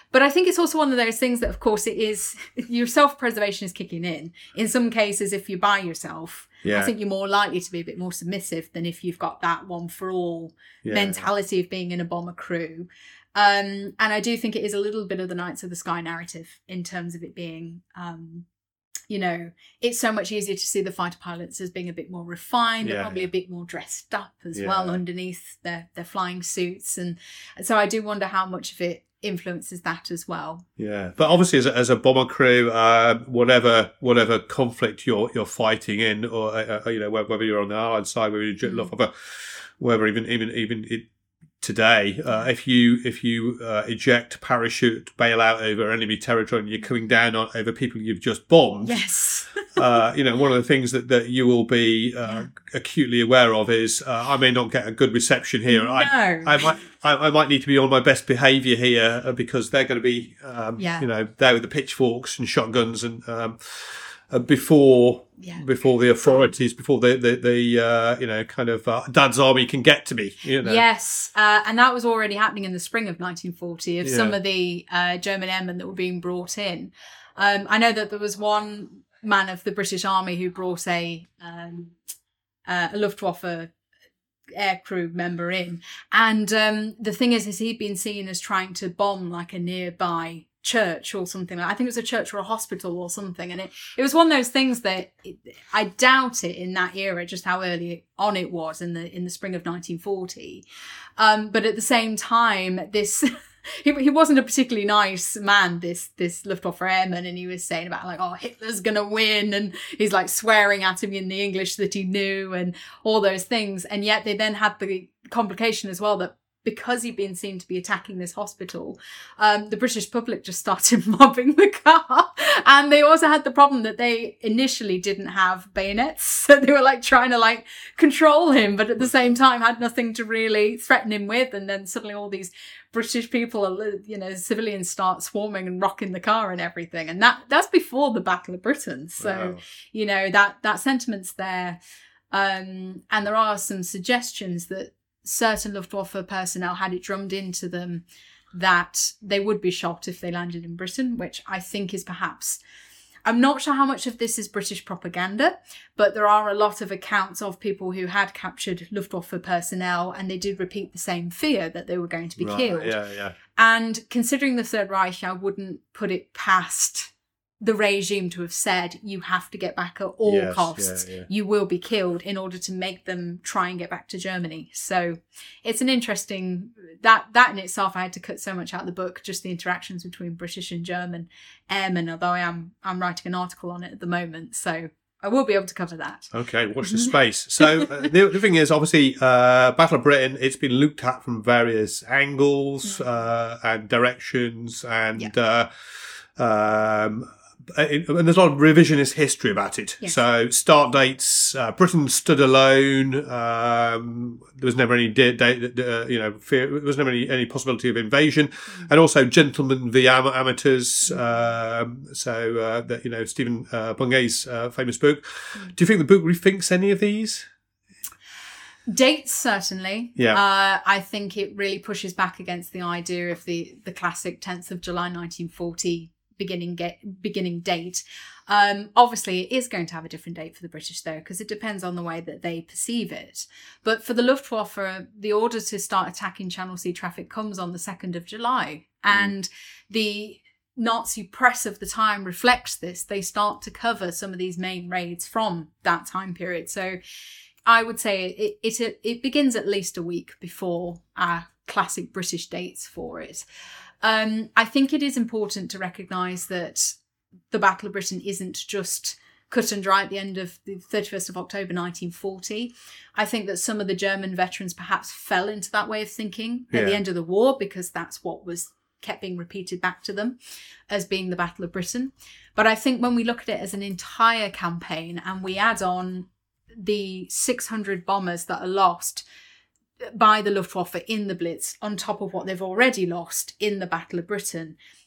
But I think it's also one of those things that, of course, it is, your self-preservation is kicking in. In some cases, if you're by yourself, I think you're more likely to be a bit more submissive than if you've got that one for all mentality of being in a bomber crew. And I do think it is a little bit of the Knights of the Sky narrative in terms of it being, you know, it's so much easier to see the fighter pilots as being a bit more refined, and probably a bit more dressed up as well underneath their flying suits. And so I do wonder how much of it influences that as well. Yeah, but obviously as a bomber crew, whatever conflict you're fighting in, or you know, whether you're on the Allied side, whether you're Luftwaffe, whether even today, if you eject, parachute, bail out over enemy territory, and you're coming down over people you've just bombed, you know, one of the things that you will be acutely aware of is I may not get a good reception here. No. I might need to be on my best behaviour here because they're going to be you know, there with the pitchforks and shotguns and before the authorities, before the you know, kind of Dad's army can get to me, you know. Yes, and that was already happening in the spring of 1940 of some of the German airmen that were being brought in. I know that there was one man of the British Army who brought a Luftwaffe aircrew member in, and the thing is he'd been seen as trying to bomb like a nearby church or something. I think it was a church or a hospital or something, and it was one of those things that I doubt it in that era just how early on it was in the spring of 1940, but at the same time this he wasn't a particularly nice man, this Luftwaffe airman, and he was saying about like, oh, Hitler's gonna win, and he's like swearing at him in the English that he knew and all those things. And yet they then had the complication as well that because he'd been seen to be attacking this hospital, the British public just started mobbing the car. And they also had the problem that they initially didn't have bayonets. So they were like trying to like control him, but at the same time had nothing to really threaten him with. And then suddenly all these British people, you know, civilians start swarming and rocking the car and everything. And that's before the Battle of Britain. So, you know, that sentiment's there. And there are some suggestions that certain Luftwaffe personnel had it drummed into them that they would be shot if they landed in Britain, which I think is perhaps, I'm not sure how much of this is British propaganda, but there are a lot of accounts of people who had captured Luftwaffe personnel and they did repeat the same fear that they were going to be killed. And considering the Third Reich, I wouldn't put it past the regime to have said, you have to get back at all costs. You will be killed in order to make them try and get back to Germany. So it's an interesting, that in itself, I had to cut so much out of the book, just the interactions between British and German airmen, although I'm writing an article on it at the moment. So I will be able to cover that. Okay, watch the space. So the thing is, obviously, Battle of Britain, it's been looked at from various angles and directions and there's a lot of revisionist history about it. Yes. So start dates, Britain stood alone. There was never any fear. There was never any possibility of invasion, and also gentlemen v amateurs. That, you know, Stephen Bungay's famous book. Do you think the book rethinks any of these? Dates, certainly. Yeah. I think it really pushes back against the idea of the classic 10th of July 1940 beginning date. Obviously it is going to have a different date for the British though, because it depends on the way that they perceive it. But for the Luftwaffe, the order to start attacking Channel Sea traffic comes on the 2nd of July. And the Nazi press of the time reflects this. They start to cover some of these main raids from that time period. So I would say it begins at least a week before our classic British dates for it. I think it is important to recognise that the Battle of Britain isn't just cut and dry at the end of the 31st of October 1940. I think that some of the German veterans perhaps fell into that way of thinking at the end of the war, because that's what was kept being repeated back to them as being the Battle of Britain. But I think when we look at it as an entire campaign and we add on the 600 bombers that are lost by the Luftwaffe in the Blitz on top of what they've already lost in the Battle of Britain,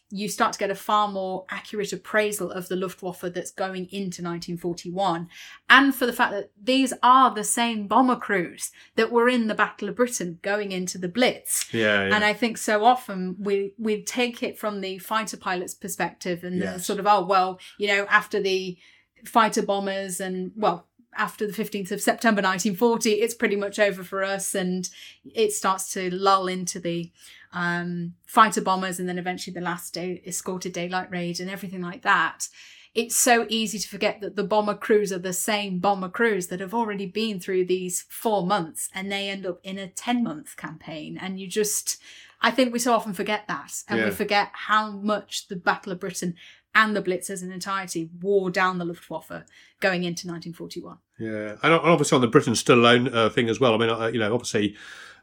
you start to get a far more accurate appraisal of the Luftwaffe that's going into 1941, and for the fact that these are the same bomber crews that were in the Battle of Britain going into the Blitz. Yeah. And I think so often we take it from the fighter pilot's perspective and the sort of, after the fighter bombers and, after the 15th of September 1940, it's pretty much over for us, and it starts to lull into the fighter bombers and then eventually the last day escorted daylight raid and everything like that. It's so easy to forget that the bomber crews are the same bomber crews that have already been through these 4 months, and they end up in a 10-month campaign. And I think we so often forget that, and we forget how much the Battle of Britain and the Blitz as an entirety wore down the Luftwaffe going into 1941. Yeah, and obviously on the Britain Stood Alone thing as well. I mean, obviously,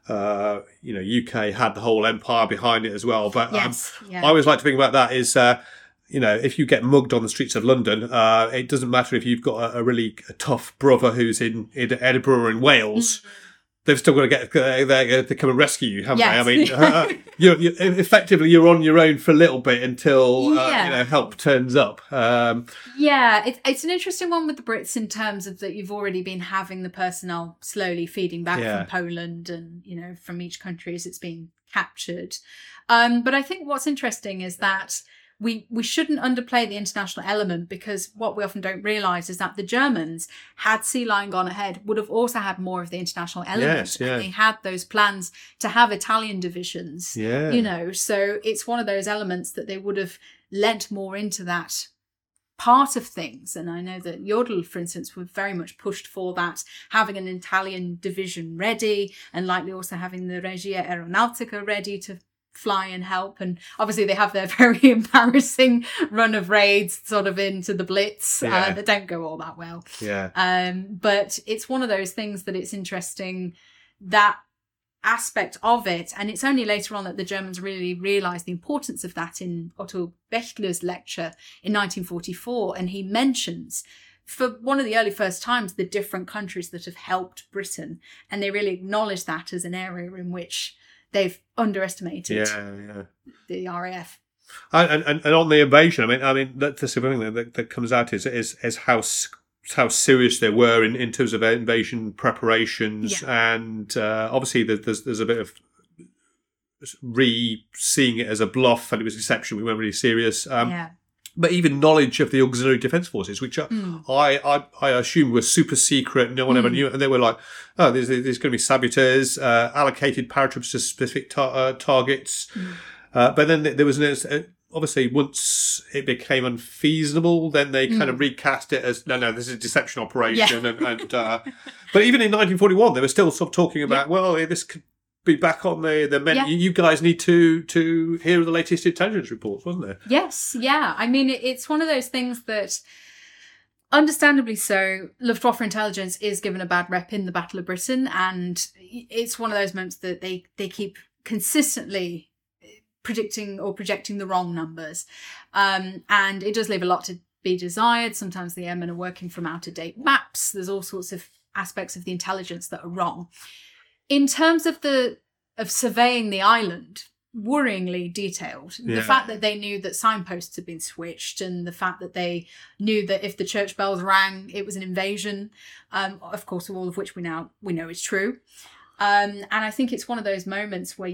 UK had the whole empire behind it as well. But I always like to think about that is, if you get mugged on the streets of London, it doesn't matter if you've got a really tough brother who's in Edinburgh or in Wales. They've still got to get there to come and rescue you, haven't they? I mean, you're effectively you're on your own for a little bit until help turns up. It's an interesting one with the Brits in terms of that you've already been having the personnel slowly feeding back from Poland and from each country as it's been captured. But I think what's interesting is that we shouldn't underplay the international element, because what we often don't realise is that the Germans, had Sea Lion gone ahead, would have also had more of the international element. And they had those plans to have Italian divisions, so it's one of those elements that they would have lent more into that part of things. And I know that Jodl, for instance, were very much pushed for that, having an Italian division ready, and likely also having the Regia Aeronautica ready to fly and help. And obviously they have their very embarrassing run of raids sort of into the Blitz that don't go all that well. But it's one of those things that it's interesting, that aspect of it. And it's only later on that the Germans really realised the importance of that in Otto Bechtler's lecture in 1944. And he mentions, for one of the early first times, the different countries that have helped Britain. And they really acknowledge that as an area in which they've underestimated the RAF. And on the invasion, I mean that's the thing that comes out is how serious they were in terms of invasion preparations, and obviously there's a bit of seeing it as a bluff, and it was exception. We weren't really serious. But even knowledge of the auxiliary defence forces, which I assume were super secret, no one ever knew, and they were like, oh, there's going to be saboteurs, allocated paratroops to specific targets. But then there was obviously once it became unfeasible, then they kind of recast it as no, this is a deception operation, and but even in 1941, they were still sort of talking about this could be back on the menu. You guys need to hear the latest intelligence reports, wasn't there? Yes, I mean, it's one of those things that, understandably so, Luftwaffe intelligence is given a bad rep in the Battle of Britain, and it's one of those moments that they keep consistently predicting or projecting the wrong numbers, and it does leave a lot to be desired. Sometimes the airmen are working from out-of-date maps. There's all sorts of aspects of the intelligence that are wrong. In terms of surveying the island, worryingly detailed. The fact that they knew that signposts had been switched, and the fact that they knew that if the church bells rang, it was an invasion. Of course, all of which we know is true. And I think it's one of those moments where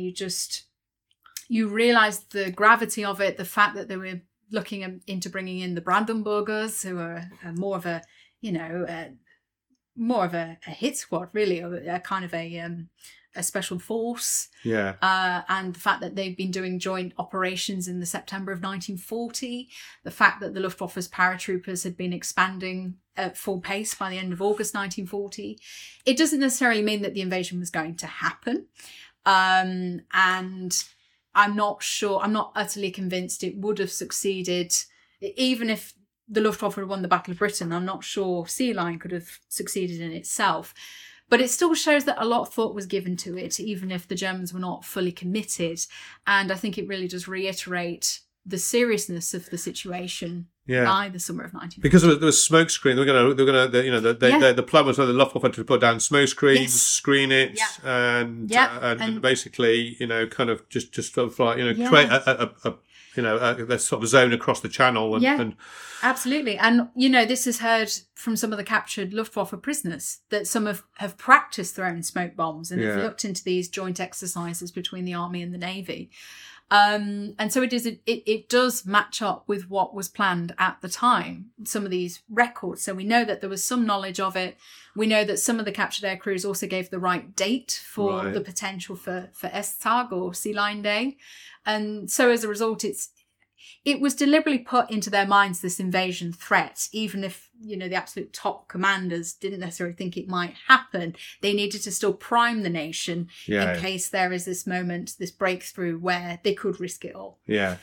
you realise the gravity of it. The fact that they were looking into bringing in the Brandenburgers, who are more of a hit squad, really, or a kind of a special force. And the fact that they've been doing joint operations in the September of 1940, the fact that the Luftwaffe's paratroopers had been expanding at full pace by the end of August 1940, it doesn't necessarily mean that the invasion was going to happen. And I'm not utterly convinced it would have succeeded, even if the Luftwaffe had won the Battle of Britain. I'm not sure Sea Lion could have succeeded in itself. But it still shows that a lot of thought was given to it, even if the Germans were not fully committed. And I think it really does reiterate the seriousness of the situation by the summer of 1940. Because there was smoke screen. The plan was that the Luftwaffe had to put down smoke screens, screen it, and basically, kind of just fly, create their sort of zone across the channel. And Absolutely. And, this is heard from some of the captured Luftwaffe prisoners, that some have practiced throwing smoke bombs and have looked into these joint exercises between the army and the navy. And so it does match up with what was planned at the time, some of these records. So we know that there was some knowledge of it. We know that some of the captured air crews also gave the right date for the potential for S-Tag or Sea Lion Day. And so as a result, it was deliberately put into their minds, this invasion threat, even if, the absolute top commanders didn't necessarily think it might happen. They needed to still prime the nation in case there is this moment, this breakthrough where they could risk it all. Yeah.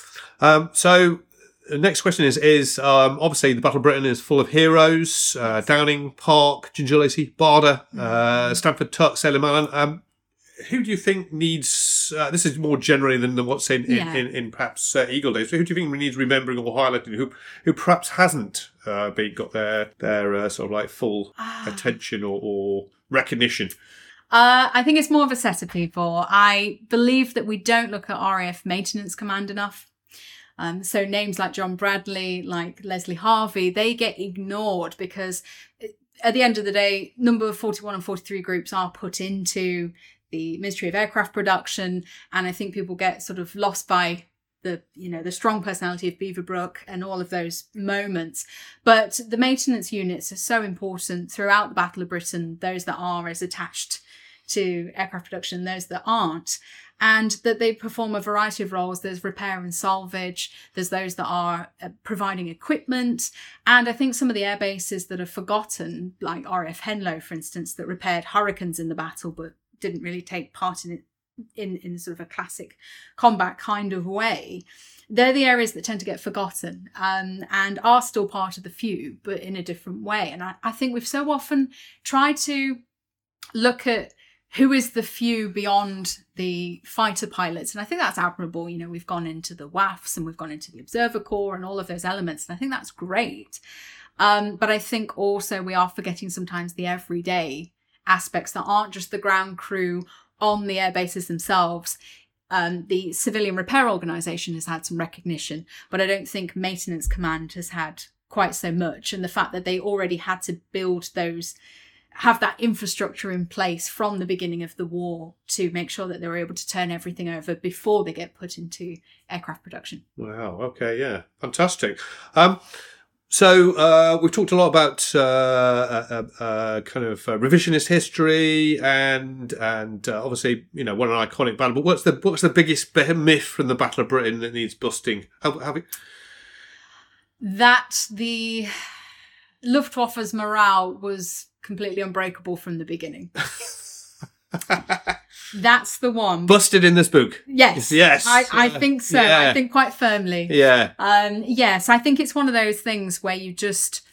So the next question is obviously the Battle of Britain is full of heroes, Downing, Park, Ginger Lacey, Barder, Stanford Tuck, Sailor Mallon. Who do you think needs, this is more generally than what's in perhaps Eagle Day, so who do you think needs remembering or highlighting, who perhaps hasn't got their sort of like full attention or recognition? I think it's more of a set of people. I believe that we don't look at RAF Maintenance Command enough. So names like John Bradley, like Leslie Harvey, they get ignored because at the end of the day, number 41 and 43 groups are put into the Ministry of Aircraft Production, and I think people get sort of lost by the strong personality of Beaverbrook and all of those moments. But the maintenance units are so important throughout the Battle of Britain, those that are as attached to aircraft production, those that aren't, and that they perform a variety of roles. There's repair and salvage, there's those that are providing equipment, and I think some of the air bases that are forgotten, like RAF Henlow, for instance, that repaired Hurricanes in the battle, but didn't really take part in it in sort of a classic combat kind of way. They're the areas that tend to get forgotten and are still part of the few, but in a different way. And I think we've so often tried to look at who is the few beyond the fighter pilots. And I think that's admirable. We've gone into the WAFs and we've gone into the Observer Corps and all of those elements. And I think that's great. But I think also we are forgetting sometimes the everyday aspects that aren't just the ground crew on the air bases themselves. The Civilian Repair Organisation has had some recognition, but I don't think Maintenance Command has had quite so much. And the fact that they already had to have that infrastructure in place from the beginning of the war to make sure that they were able to turn everything over before they get put into aircraft production. Wow. Okay. Yeah. Fantastic. So we've talked a lot about kind of revisionist history and obviously what an iconic battle. But what's the biggest myth from the Battle of Britain that needs busting? That the Luftwaffe's morale was completely unbreakable from the beginning. That's the one. Busted in this book. Yes. I think so. Yeah. I think quite firmly. Yeah. Yes, I think it's one of those things where you just...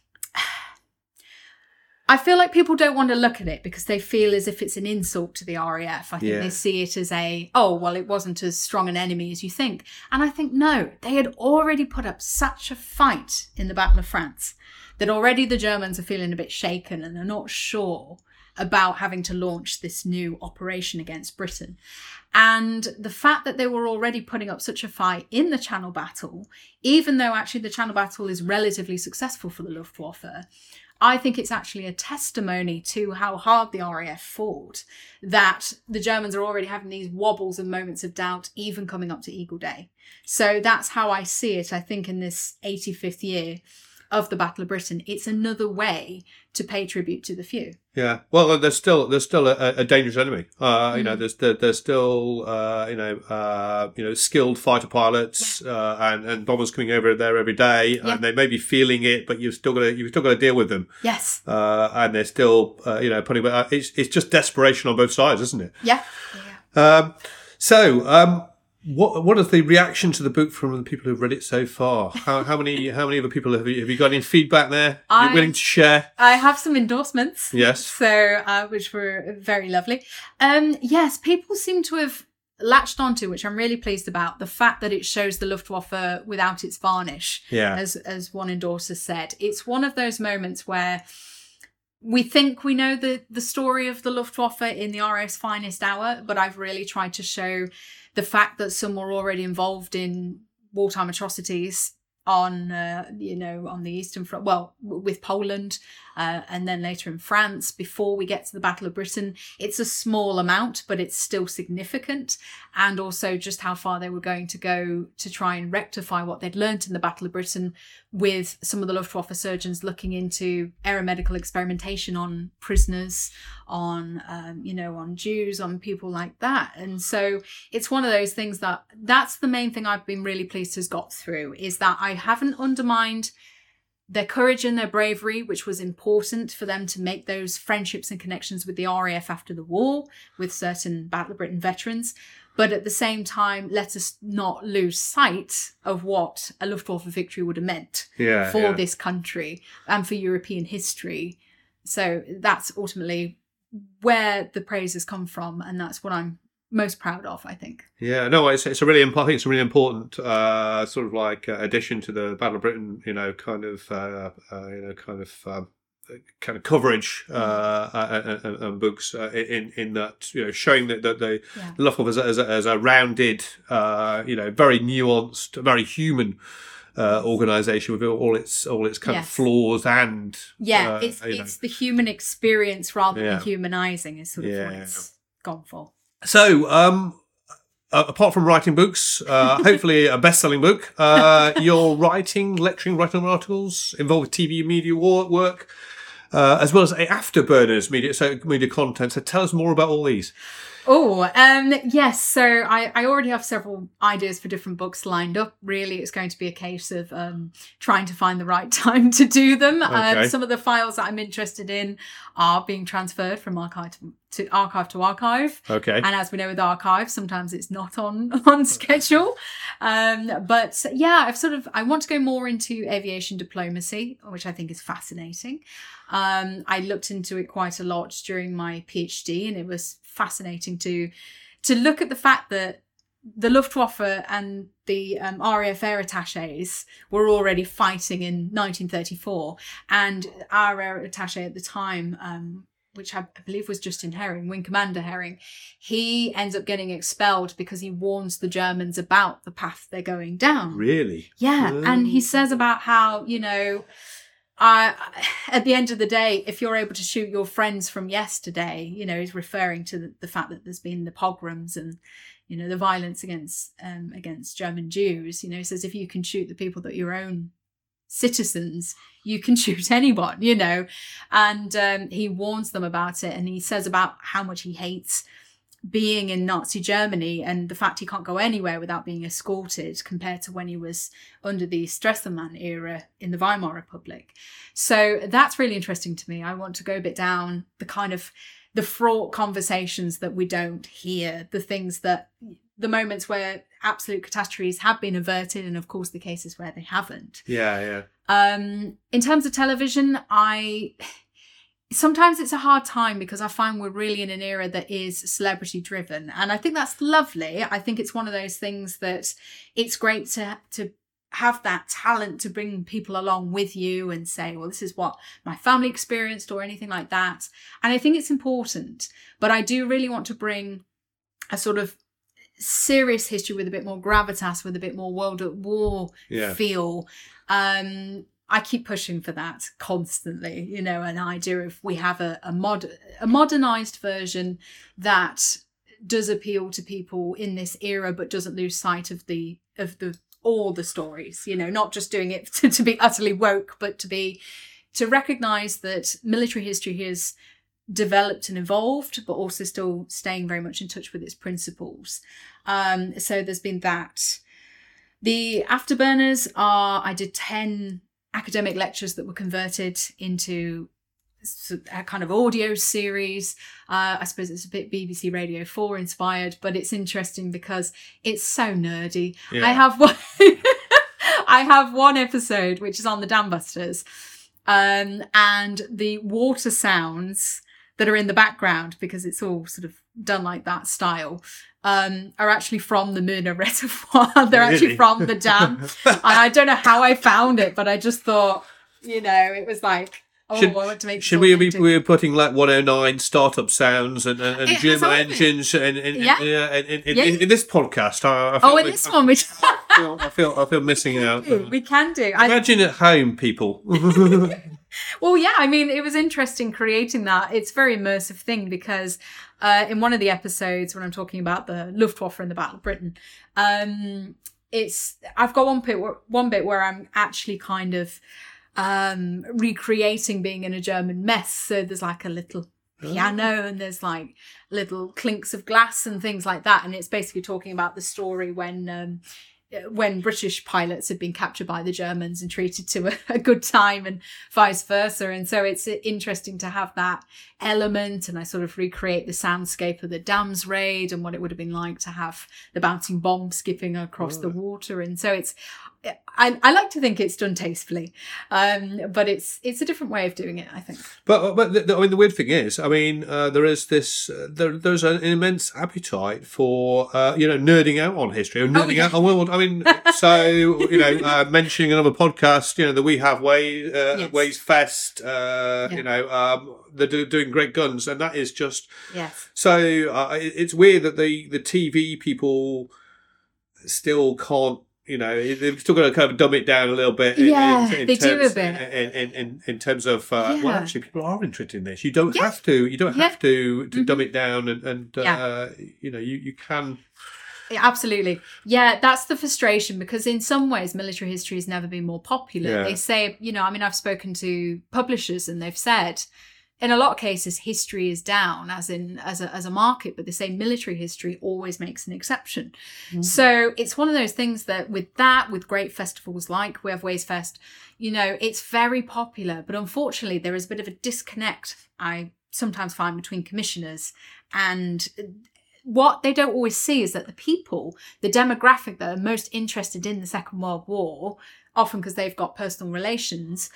I feel like people don't want to look at it because they feel as if it's an insult to the RAF. I think they see it as it wasn't as strong an enemy as you think. And I think, no, they had already put up such a fight in the Battle of France that already the Germans are feeling a bit shaken and they're not sure about having to launch this new operation against Britain. And the fact that they were already putting up such a fight in the Channel Battle, even though actually the Channel Battle is relatively successful for the Luftwaffe, I think it's actually a testimony to how hard the RAF fought, that the Germans are already having these wobbles and moments of doubt, even coming up to Eagle Day. So that's how I see it. I think in this 85th year of the Battle of Britain, it's another way to pay tribute to the few. Yeah, well, there's still a dangerous enemy. There's still skilled fighter pilots and bombers coming over there every day, and they may be feeling it, but you've still got to deal with them. Yes. And they're still putting. It's just desperation on both sides, isn't it? Yeah. What is the reaction to the book from the people who've read it so far? How many other people have you got any feedback there? You're willing to share? I have some endorsements. Yes. So which were very lovely. Yes, people seem to have latched onto, which I'm really pleased about, the fact that it shows the Luftwaffe without its varnish. Yeah. As one endorser said, it's one of those moments where we think we know the story of the Luftwaffe in the RAF's finest hour, but I've really tried to show the fact that some were already involved in wartime atrocities on on the Eastern Front, well, with Poland, and then later in France, before we get to the Battle of Britain. It's a small amount, but it's still significant. And also just how far they were going to go to try and rectify what they'd learnt in the Battle of Britain, with some of the Luftwaffe surgeons looking into aeromedical experimentation on prisoners, on on Jews, on people like that. And so it's one of those things that's the main thing I've been really pleased has got through, is that I haven't undermined their courage and their bravery, which was important for them to make those friendships and connections with the RAF after the war, with certain Battle of Britain veterans. But at the same time, let us not lose sight of what a Luftwaffe victory would have meant for this country and for European history. So that's ultimately where the praise has come from, and that's what I'm most proud of, I think. Yeah, no, it's a really important. I think it's a really important sort of like addition to the Battle of Britain, kind of coverage and books in that, showing that the Luftwaffe as a rounded, very nuanced, very human organisation with all its kind of flaws and it's the human experience rather than humanising is sort of what it's gone for. So, apart from writing books, hopefully a best-selling book, you're writing articles involved with TV media work, as well as Afterburners media content. So tell us more about all these. Oh, yes. So I already have several ideas for different books lined up. Really, it's going to be a case of trying to find the right time to do them. Okay. Some of the files that I'm interested in are being transferred from archive to archive. Okay. And as we know with archive, sometimes it's not on schedule. But yeah, I want to go more into aviation diplomacy, which I think is fascinating. I looked into it quite a lot during my PhD, and it was fascinating to look at the fact that the Luftwaffe and the RAF air attaches were already fighting in 1934, and our air attache at the time, which I believe was Justin Herring, Wing Commander Herring, he ends up getting expelled because he warns the Germans about the path they're going down. Really? Yeah, and he says about how, at the end of the day, if you're able to shoot your friends from yesterday, he's referring to the fact that there's been the pogroms and, the violence against German Jews. He says if you can shoot the people that are your own citizens, you can shoot anyone, and he warns them about it. And he says about how much he hates being in Nazi Germany and the fact he can't go anywhere without being escorted, compared to when he was under the Stresemann era in the Weimar Republic. So that's really interesting to me. I want to go a bit down the kind of the fraught conversations that we don't hear, the moments where absolute catastrophes have been averted, and of course the cases where they haven't. Yeah. In terms of television, sometimes it's a hard time because I find we're really in an era that is celebrity driven. And I think that's lovely. I think it's one of those things that it's great to have that talent to bring people along with you and say, well, this is what my family experienced or anything like that. And I think it's important, but I do really want to bring a sort of serious history with a bit more gravitas, with a bit more World at War feel. I keep pushing for that constantly, an idea of we have a modernized version that does appeal to people in this era, but doesn't lose sight of all the stories, not just doing it to be utterly woke, but to recognize that military history has developed and evolved, but also still staying very much in touch with its principles. So there's been that. The Afterburners I did 10 academic lectures that were converted into a kind of audio series. I suppose it's a bit BBC Radio 4 inspired, but it's interesting because it's so nerdy. Yeah. I have one episode which is on the Dam Busters, and the water sounds that are in the background, because it's all sort of done like that style, are actually from the Murna Reservoir. They're actually from the dam. And I don't know how I found it, but I just thought, it was like I want to make should we be putting like 109 startup sounds and German engines in this podcast? In this one, which I feel missing out. We can do. Imagine at home, people. Well, yeah, I mean, it was interesting creating that. It's a very immersive thing because in one of the episodes when I'm talking about the Luftwaffe and the Battle of Britain, I've got one bit where I'm actually kind of recreating being in a German mess. So there's like a little piano and there's like little clinks of glass and things like that. And it's basically talking about the story when British pilots had been captured by the Germans and treated to a good time and vice versa. And so it's interesting to have that element, and I sort of recreate the soundscape of the Dams raid and what it would have been like to have the bouncing bomb skipping across the water. And so I like to think it's done tastefully, but it's a different way of doing it, I think. But the weird thing is, I mean, there is this there's an immense appetite for nerding out on history or nerding out on world. I mean, so mentioning another podcast, the We Have Ways Fest, they're doing great guns, and that is just So it's weird that the TV people still can't. They've still got to kind of dumb it down a little bit. Do a bit. In terms of, well, actually, people are interested in this. You don't have to. You don't have to dumb it down, and you can. Yeah, absolutely. Yeah, that's the frustration, because in some ways, military history has never been more popular. Yeah. They say, I've spoken to publishers and they've said, in a lot of cases, history is down as a market, but they say military history always makes an exception. Mm-hmm. So it's one of those things that with great festivals like We Have Ways Fest, it's very popular, but unfortunately there is a bit of a disconnect, I sometimes find, between commissioners and what they don't always see is that the demographic that are most interested in the Second World War, often because they've got personal relations,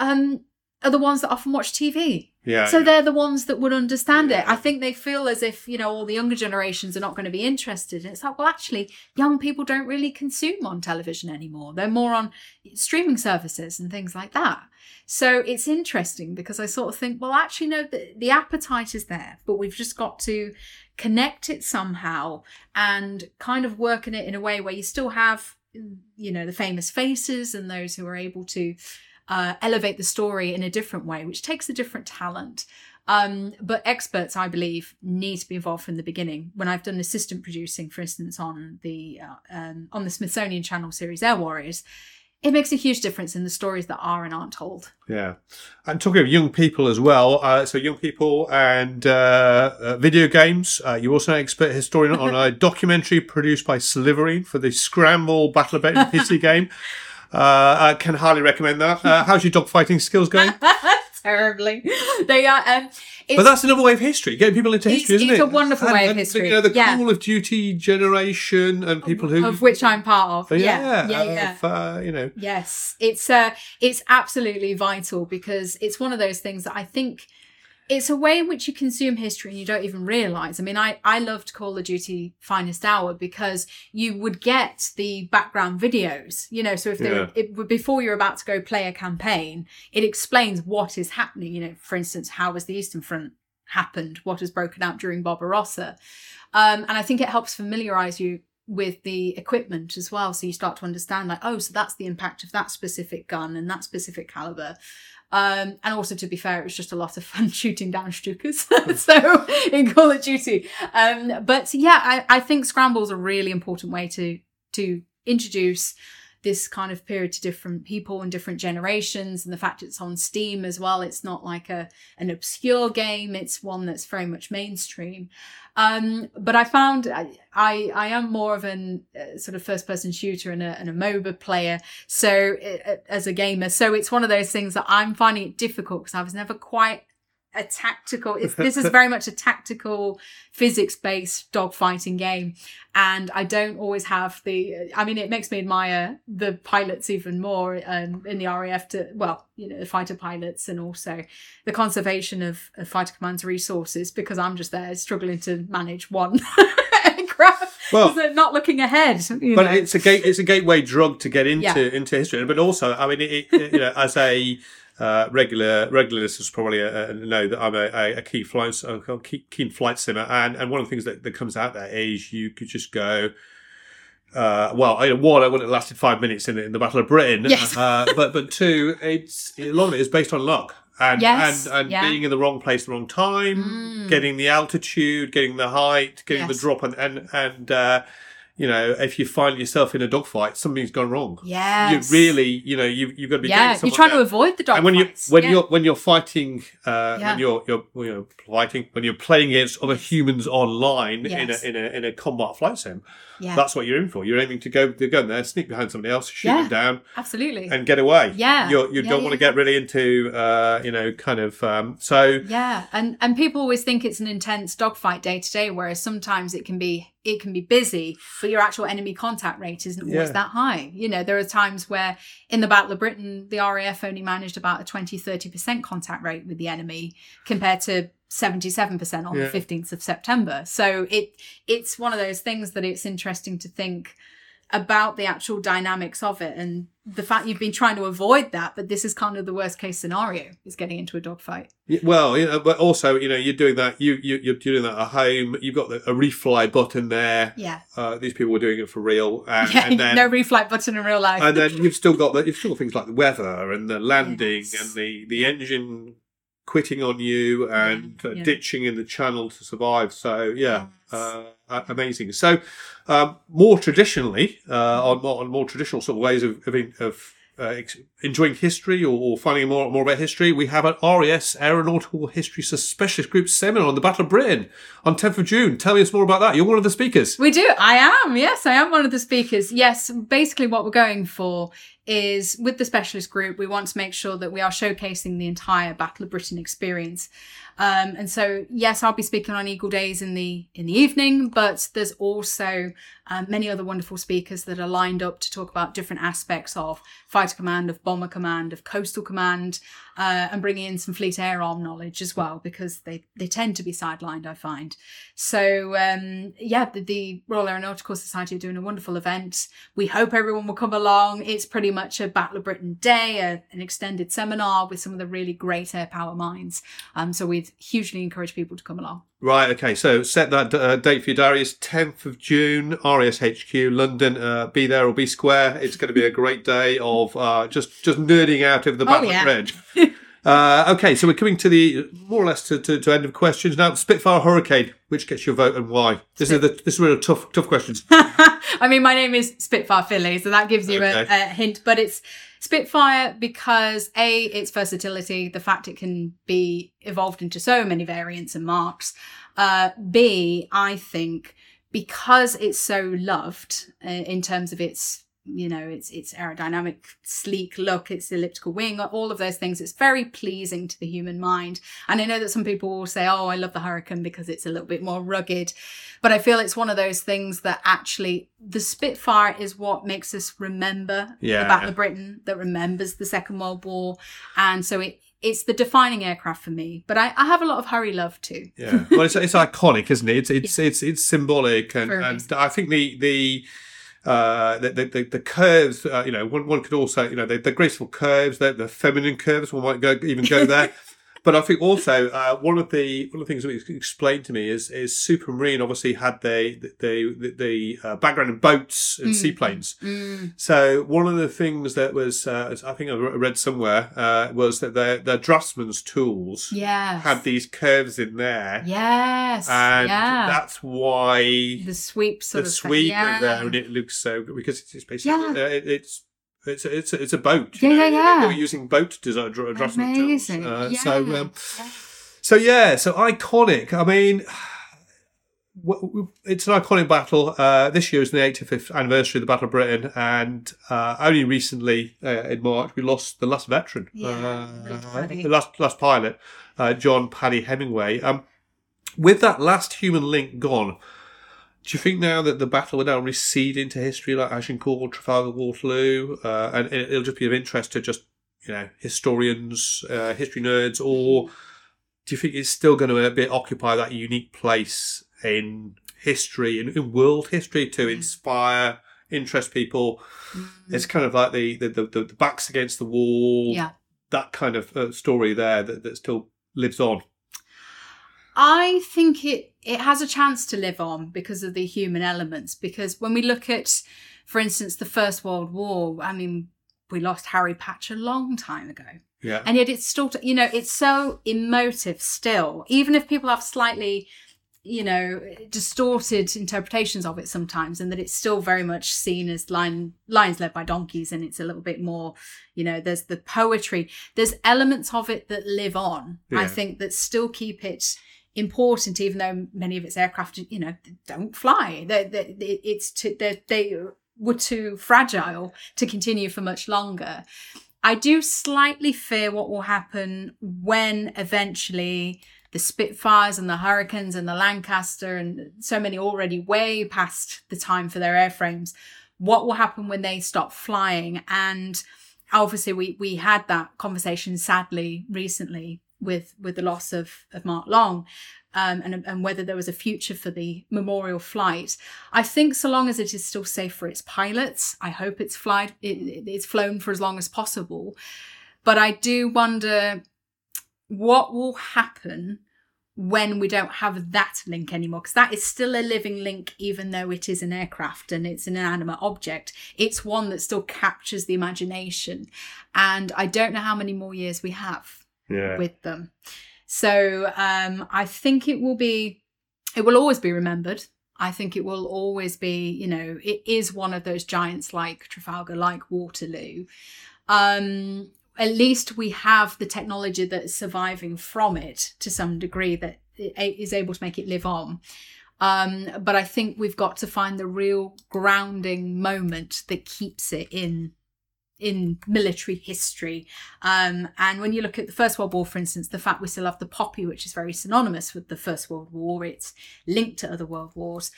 are the ones that often watch TV. Yeah. So they're the ones that would understand it. I think they feel as if, all the younger generations are not going to be interested. And it's like, well, actually, young people don't really consume on television anymore. They're more on streaming services and things like that. So it's interesting because I sort of think, well, actually, no, the appetite is there, but we've just got to connect it somehow and kind of work in it in a way where you still have, the famous faces and those who are able to elevate the story in a different way, which takes a different talent. But experts, I believe, need to be involved from the beginning. When I've done assistant producing, for instance, on the Smithsonian Channel series Air Warriors, it makes a huge difference in the stories that are and aren't told. Yeah. And talking of young people as well, so young people and video games, you're also an expert historian on a documentary produced by Sliverine for the Scramble Battle of Britain PC game. I can highly recommend that. How's your dogfighting skills going? Terribly. They are. But that's another way of history, getting people into history, isn't it? It's a wonderful way of history. The Call of Duty generation and people of which I'm part of. Yeah. Yes, it's absolutely vital, because it's one of those things that I think it's a way in which you consume history and you don't even realise. I mean, I loved Call of Duty Finest Hour because you would get the background videos, so if before you're about to go play a campaign, it explains what is happening. For instance, how has the Eastern Front happened? What has broken out during Barbarossa? And I think it helps familiarise you with the equipment as well. So you start to understand so that's the impact of that specific gun and that specific calibre. And also, to be fair, it was just a lot of fun shooting down Stukas. So in Call of Duty. But yeah, I think Scramble's a really important way to introduce this kind of period to different people and different generations, and the fact it's on Steam as well. It's not like an obscure game. It's one that's very much mainstream. But I found I am more of an sort of first person shooter and a MOBA player. So as a gamer, so it's one of those things that I'm finding it difficult because I was never quite a tactical. This is very much a tactical, physics-based dogfighting game, and I don't always have the. I mean, it makes me admire the pilots even more in the RAF. The fighter pilots, and also the conservation of fighter command's resources, because I'm just there struggling to manage one aircraft. Well, not looking ahead. But it's a gateway drug to get into history, but also, I mean, as a regular listeners probably know that I'm a keen flight simmer, and one of the things that comes out there is you could just go. One, I wouldn't have lasted 5 minutes in the Battle of Britain. Yes. But two, a lot of it is based on luck. And being in the wrong place, the wrong time, getting the altitude, getting the height, getting the drop, and if you find yourself in a dogfight, something's gone wrong. Yes. You really, you've got to be. Yeah, you're trying to avoid the dogfights. And when you're fighting, when you're fighting, when you're playing against other humans online in a combat flight sim. Yeah. That's what you're in for. You're aiming to go in there, sneak behind somebody else, shoot them down, absolutely, and get away. Yeah, you don't want to get really into, so. Yeah, and people always think it's an intense dogfight day to day, whereas sometimes it can be busy, but your actual enemy contact rate isn't always that high. There are times where in the Battle of Britain, the RAF only managed about a 20-30% contact rate with the enemy compared to 77% on the 15th of September. So it's one of those things that it's interesting to think about the actual dynamics of it and the fact you've been trying to avoid that, but this is kind of the worst case scenario, is getting into a dogfight. Well, but also, you're doing that. You're doing that at home. You've got a refly button there. Yeah. These people were doing it for real. And then, no reflight button in real life. And then you've still got things like the weather and the landing and the engine quitting on you and ditching in the channel to survive. So amazing. So more traditionally, on more traditional sort of ways of enjoying history or finding more about history, we have an RAS Aeronautical History Specialist Group seminar on the Battle of Britain on 10th of June. Tell us more about that. You're one of the speakers. We do. I am. Yes, I am one of the speakers. Yes, basically what we're going for is, with the specialist group, we want to make sure that we are showcasing the entire Battle of Britain experience. And so, yes, I'll be speaking on Eagle Days in the evening, but there's also many other wonderful speakers that are lined up to talk about different aspects of Fighter Command, of Bomber Command, of Coastal Command, and bringing in some Fleet Air Arm knowledge as well, because they tend to be sidelined, I find. So, the Royal Aeronautical Society are doing a wonderful event. We hope everyone will come along. It's pretty much a Battle of Britain day, an extended seminar with some of the really great air power minds. So we'd hugely encourage people to come along. Right, okay, so set that date for your diary. It's 10th of June, RAS HQ, London. Be there or be square. It's going to be a great day of just nerding out over the Battle of Britain. Okay, so we're coming to the more or less to end of questions now. Spitfire Hurricane, which gets your vote and why? This is really tough questions. I mean, my name is Spitfire Philly, so that gives you a hint. But it's Spitfire because A, its versatility, the fact it can be evolved into so many variants and marks. B, I think because it's so loved in terms of its its aerodynamic, sleek look, its elliptical wing, all of those things. It's very pleasing to the human mind. And I know that some people will say, oh, I love the Hurricane because it's a little bit more rugged. But I feel it's one of those things that actually the Spitfire is what makes us remember the Battle of Britain, that remembers the Second World War. And so it's the defining aircraft for me, but I have a lot of Hurry love too. Yeah, well, it's iconic, isn't it? It's symbolic, and I think the curves, one could also, the graceful curves, the feminine curves, one might even go there. But I think also one of the things that was explained to me is Supermarine obviously had the background in boats and seaplanes. So one of the things that was I think I read somewhere was that their draftsman's tools had these curves in there. Yes, and that's why the sweep there, and it looks so good because it's basically It's a boat. They were using boat design draftsman tools. So iconic. I mean, it's an iconic battle. This year is the 85th anniversary of the Battle of Britain, and only recently in March we lost the last veteran, the last pilot, John Paddy Hemingway. With that last human link gone, do you think now that the battle will now recede into history like Agincourt, Trafalgar, Waterloo, and it'll just be of interest to just, historians, history nerds, or do you think it's still going to occupy that unique place in history, in world history, to inspire, interest people? It's kind of like the backs against the wall. that kind of story there that still lives on? I think it has a chance to live on because of the human elements. Because when we look at, for instance, the First World War, I mean, we lost Harry Patch a long time ago. Yeah. And yet it's still, it's so emotive still. Even if people have slightly, distorted interpretations of it sometimes, and that it's still very much seen as lions led by donkeys, and it's a little bit more, there's the poetry. There's elements of it that live on, I think, that still keep it important, even though many of its aircraft, don't fly. They were too fragile to continue for much longer. I do slightly fear what will happen when eventually the Spitfires and the Hurricanes and the Lancaster and so many already way past the time for their airframes, what will happen when they stop flying. And obviously we had that conversation sadly recently with the loss of Mark Long, and whether there was a future for the memorial flight. I think so long as it is still safe for its pilots, I hope it's flown for as long as possible. But I do wonder what will happen when we don't have that link anymore, because that is still a living link, even though it is an aircraft and it's an inanimate object. It's one that still captures the imagination. And I don't know how many more years we have with them. So I think it will always be remembered. I think it will always be, it is one of those giants like Trafalgar, like Waterloo. At least we have the technology that is surviving from it to some degree that is able to make it live on. But I think we've got to find the real grounding moment that keeps it in military history. And when you look at the First World War, for instance, the fact we still have the poppy, which is very synonymous with the First World War, it's linked to other world wars.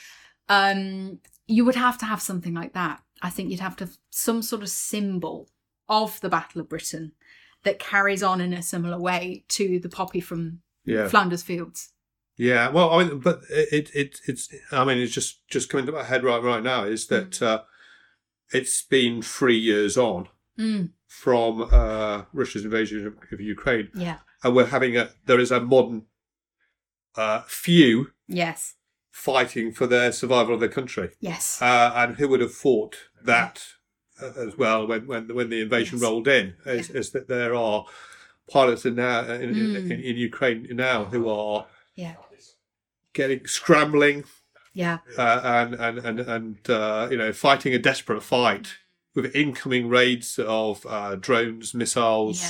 You would have to have something like that. I think you'd have to have some sort of symbol of the Battle of Britain that carries on in a similar way to the poppy from Flanders Fields. Yeah, well, I mean, but it's just coming to my head right now is that it's been 3 years on from Russia's invasion of Ukraine. Yeah. And there is a modern few fighting for their survival of their country. Yes. And who would have thought that as well when the invasion rolled in, is that there are pilots in Ukraine now who are scrambling, and fighting a desperate fight with incoming raids of drones, missiles,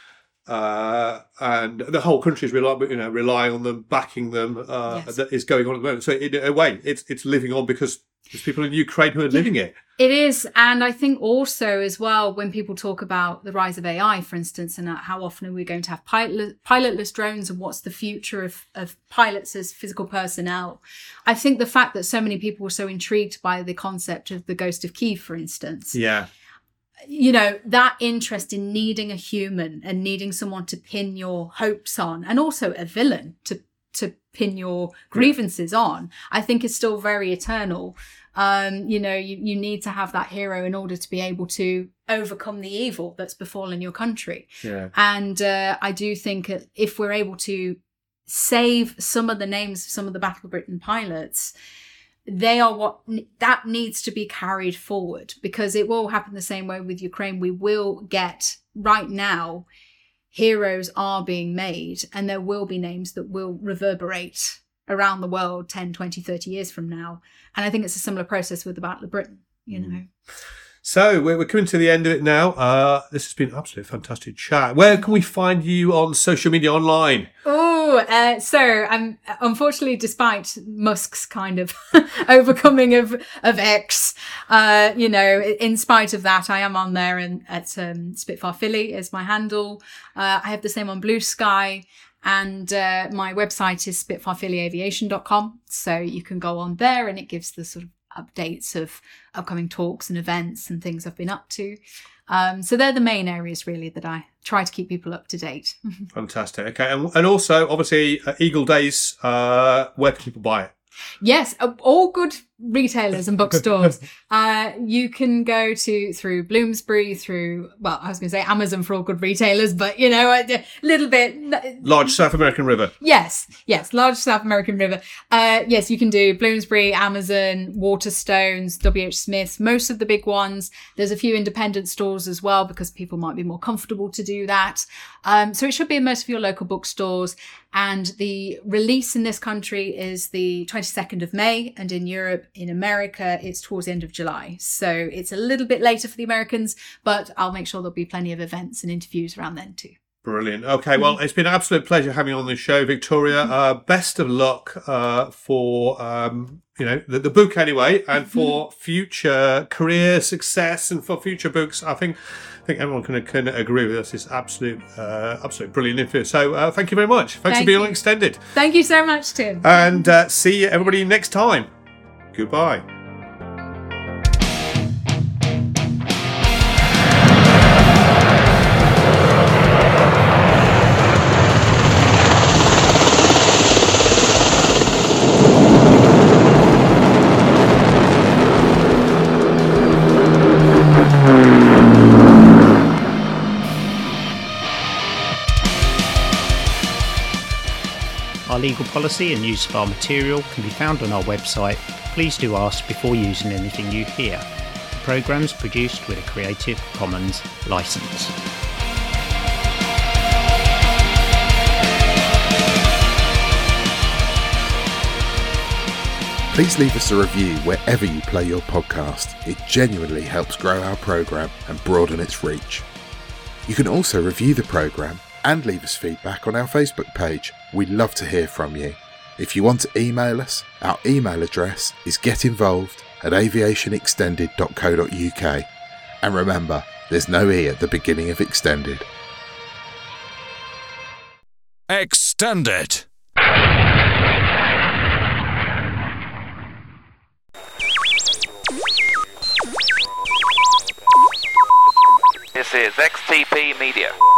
and the whole country is relying on them, backing them. That is going on at the moment. So in a way, it's living on because there's people in Ukraine who are living it. It is. And I think also as well, when people talk about the rise of AI, for instance, and how often are we going to have pilotless drones and what's the future of pilots as physical personnel, I think the fact that so many people were so intrigued by the concept of the Ghost of Kyiv, for instance. Yeah. That interest in needing a human and needing someone to pin your hopes on, and also a villain to pin your grievances on, I think is still very eternal. You need to have that hero in order to be able to overcome the evil that's befallen your country. Yeah. And I do think if we're able to save some of the names of some of the Battle of Britain pilots, they are that needs to be carried forward, because it will happen the same way with Ukraine. We will get, right now, heroes are being made, and there will be names that will reverberate around the world 10, 20, 30 years from now. And I think it's a similar process with the Battle of Britain, So we're coming to the end of it now. This has been an absolutely fantastic chat. Where can we find you on social media online? So I'm unfortunately, despite Musk's kind of overcoming of X, in spite of that, I am on there, and at Spitfire Philly is my handle. I have the same on Blue Sky, and my website is spitfirephillyaviation.com. So you can go on there, and it gives the sort of updates of upcoming talks and events and things I've been up to. So they're the main areas really that I try to keep people up to date. Fantastic. Okay. And also, obviously, Eagle Days, where can people buy it? Yes, all good retailers and bookstores. You can go through Bloomsbury, I was going to say Amazon for all good retailers, but a little bit. Large South American River. Yes, large South American River. Yes, you can do Bloomsbury, Amazon, Waterstones, WH Smith's, most of the big ones. There's a few independent stores as well because people might be more comfortable to do that. So it should be in most of your local bookstores. And the release in this country is the 22nd of May, and in Europe, in America, it's towards the end of July. So it's a little bit later for the Americans, but I'll make sure there'll be plenty of events and interviews around then too. Brilliant. Okay, well, it's been an absolute pleasure having you on the show, Victoria. Best of luck for the book anyway, and for future career success and for future books. I think everyone can agree with us. It's absolute brilliant info. So thank you very much. Thanks for being on Extended. Thank you so much, Tim. And see everybody next time. Goodbye. Our legal policy and use of our material can be found on our website. Please do ask before using anything you hear. The programme is produced with a Creative Commons licence. Please leave us a review wherever you play your podcast. It genuinely helps grow our programme and broaden its reach. You can also review the programme and leave us feedback on our Facebook page. We'd love to hear from you. If you want to email us, our email address is getinvolved@aviationextended.co.uk. And remember, there's no E at the beginning of Extended. Extended. This is XTP Media.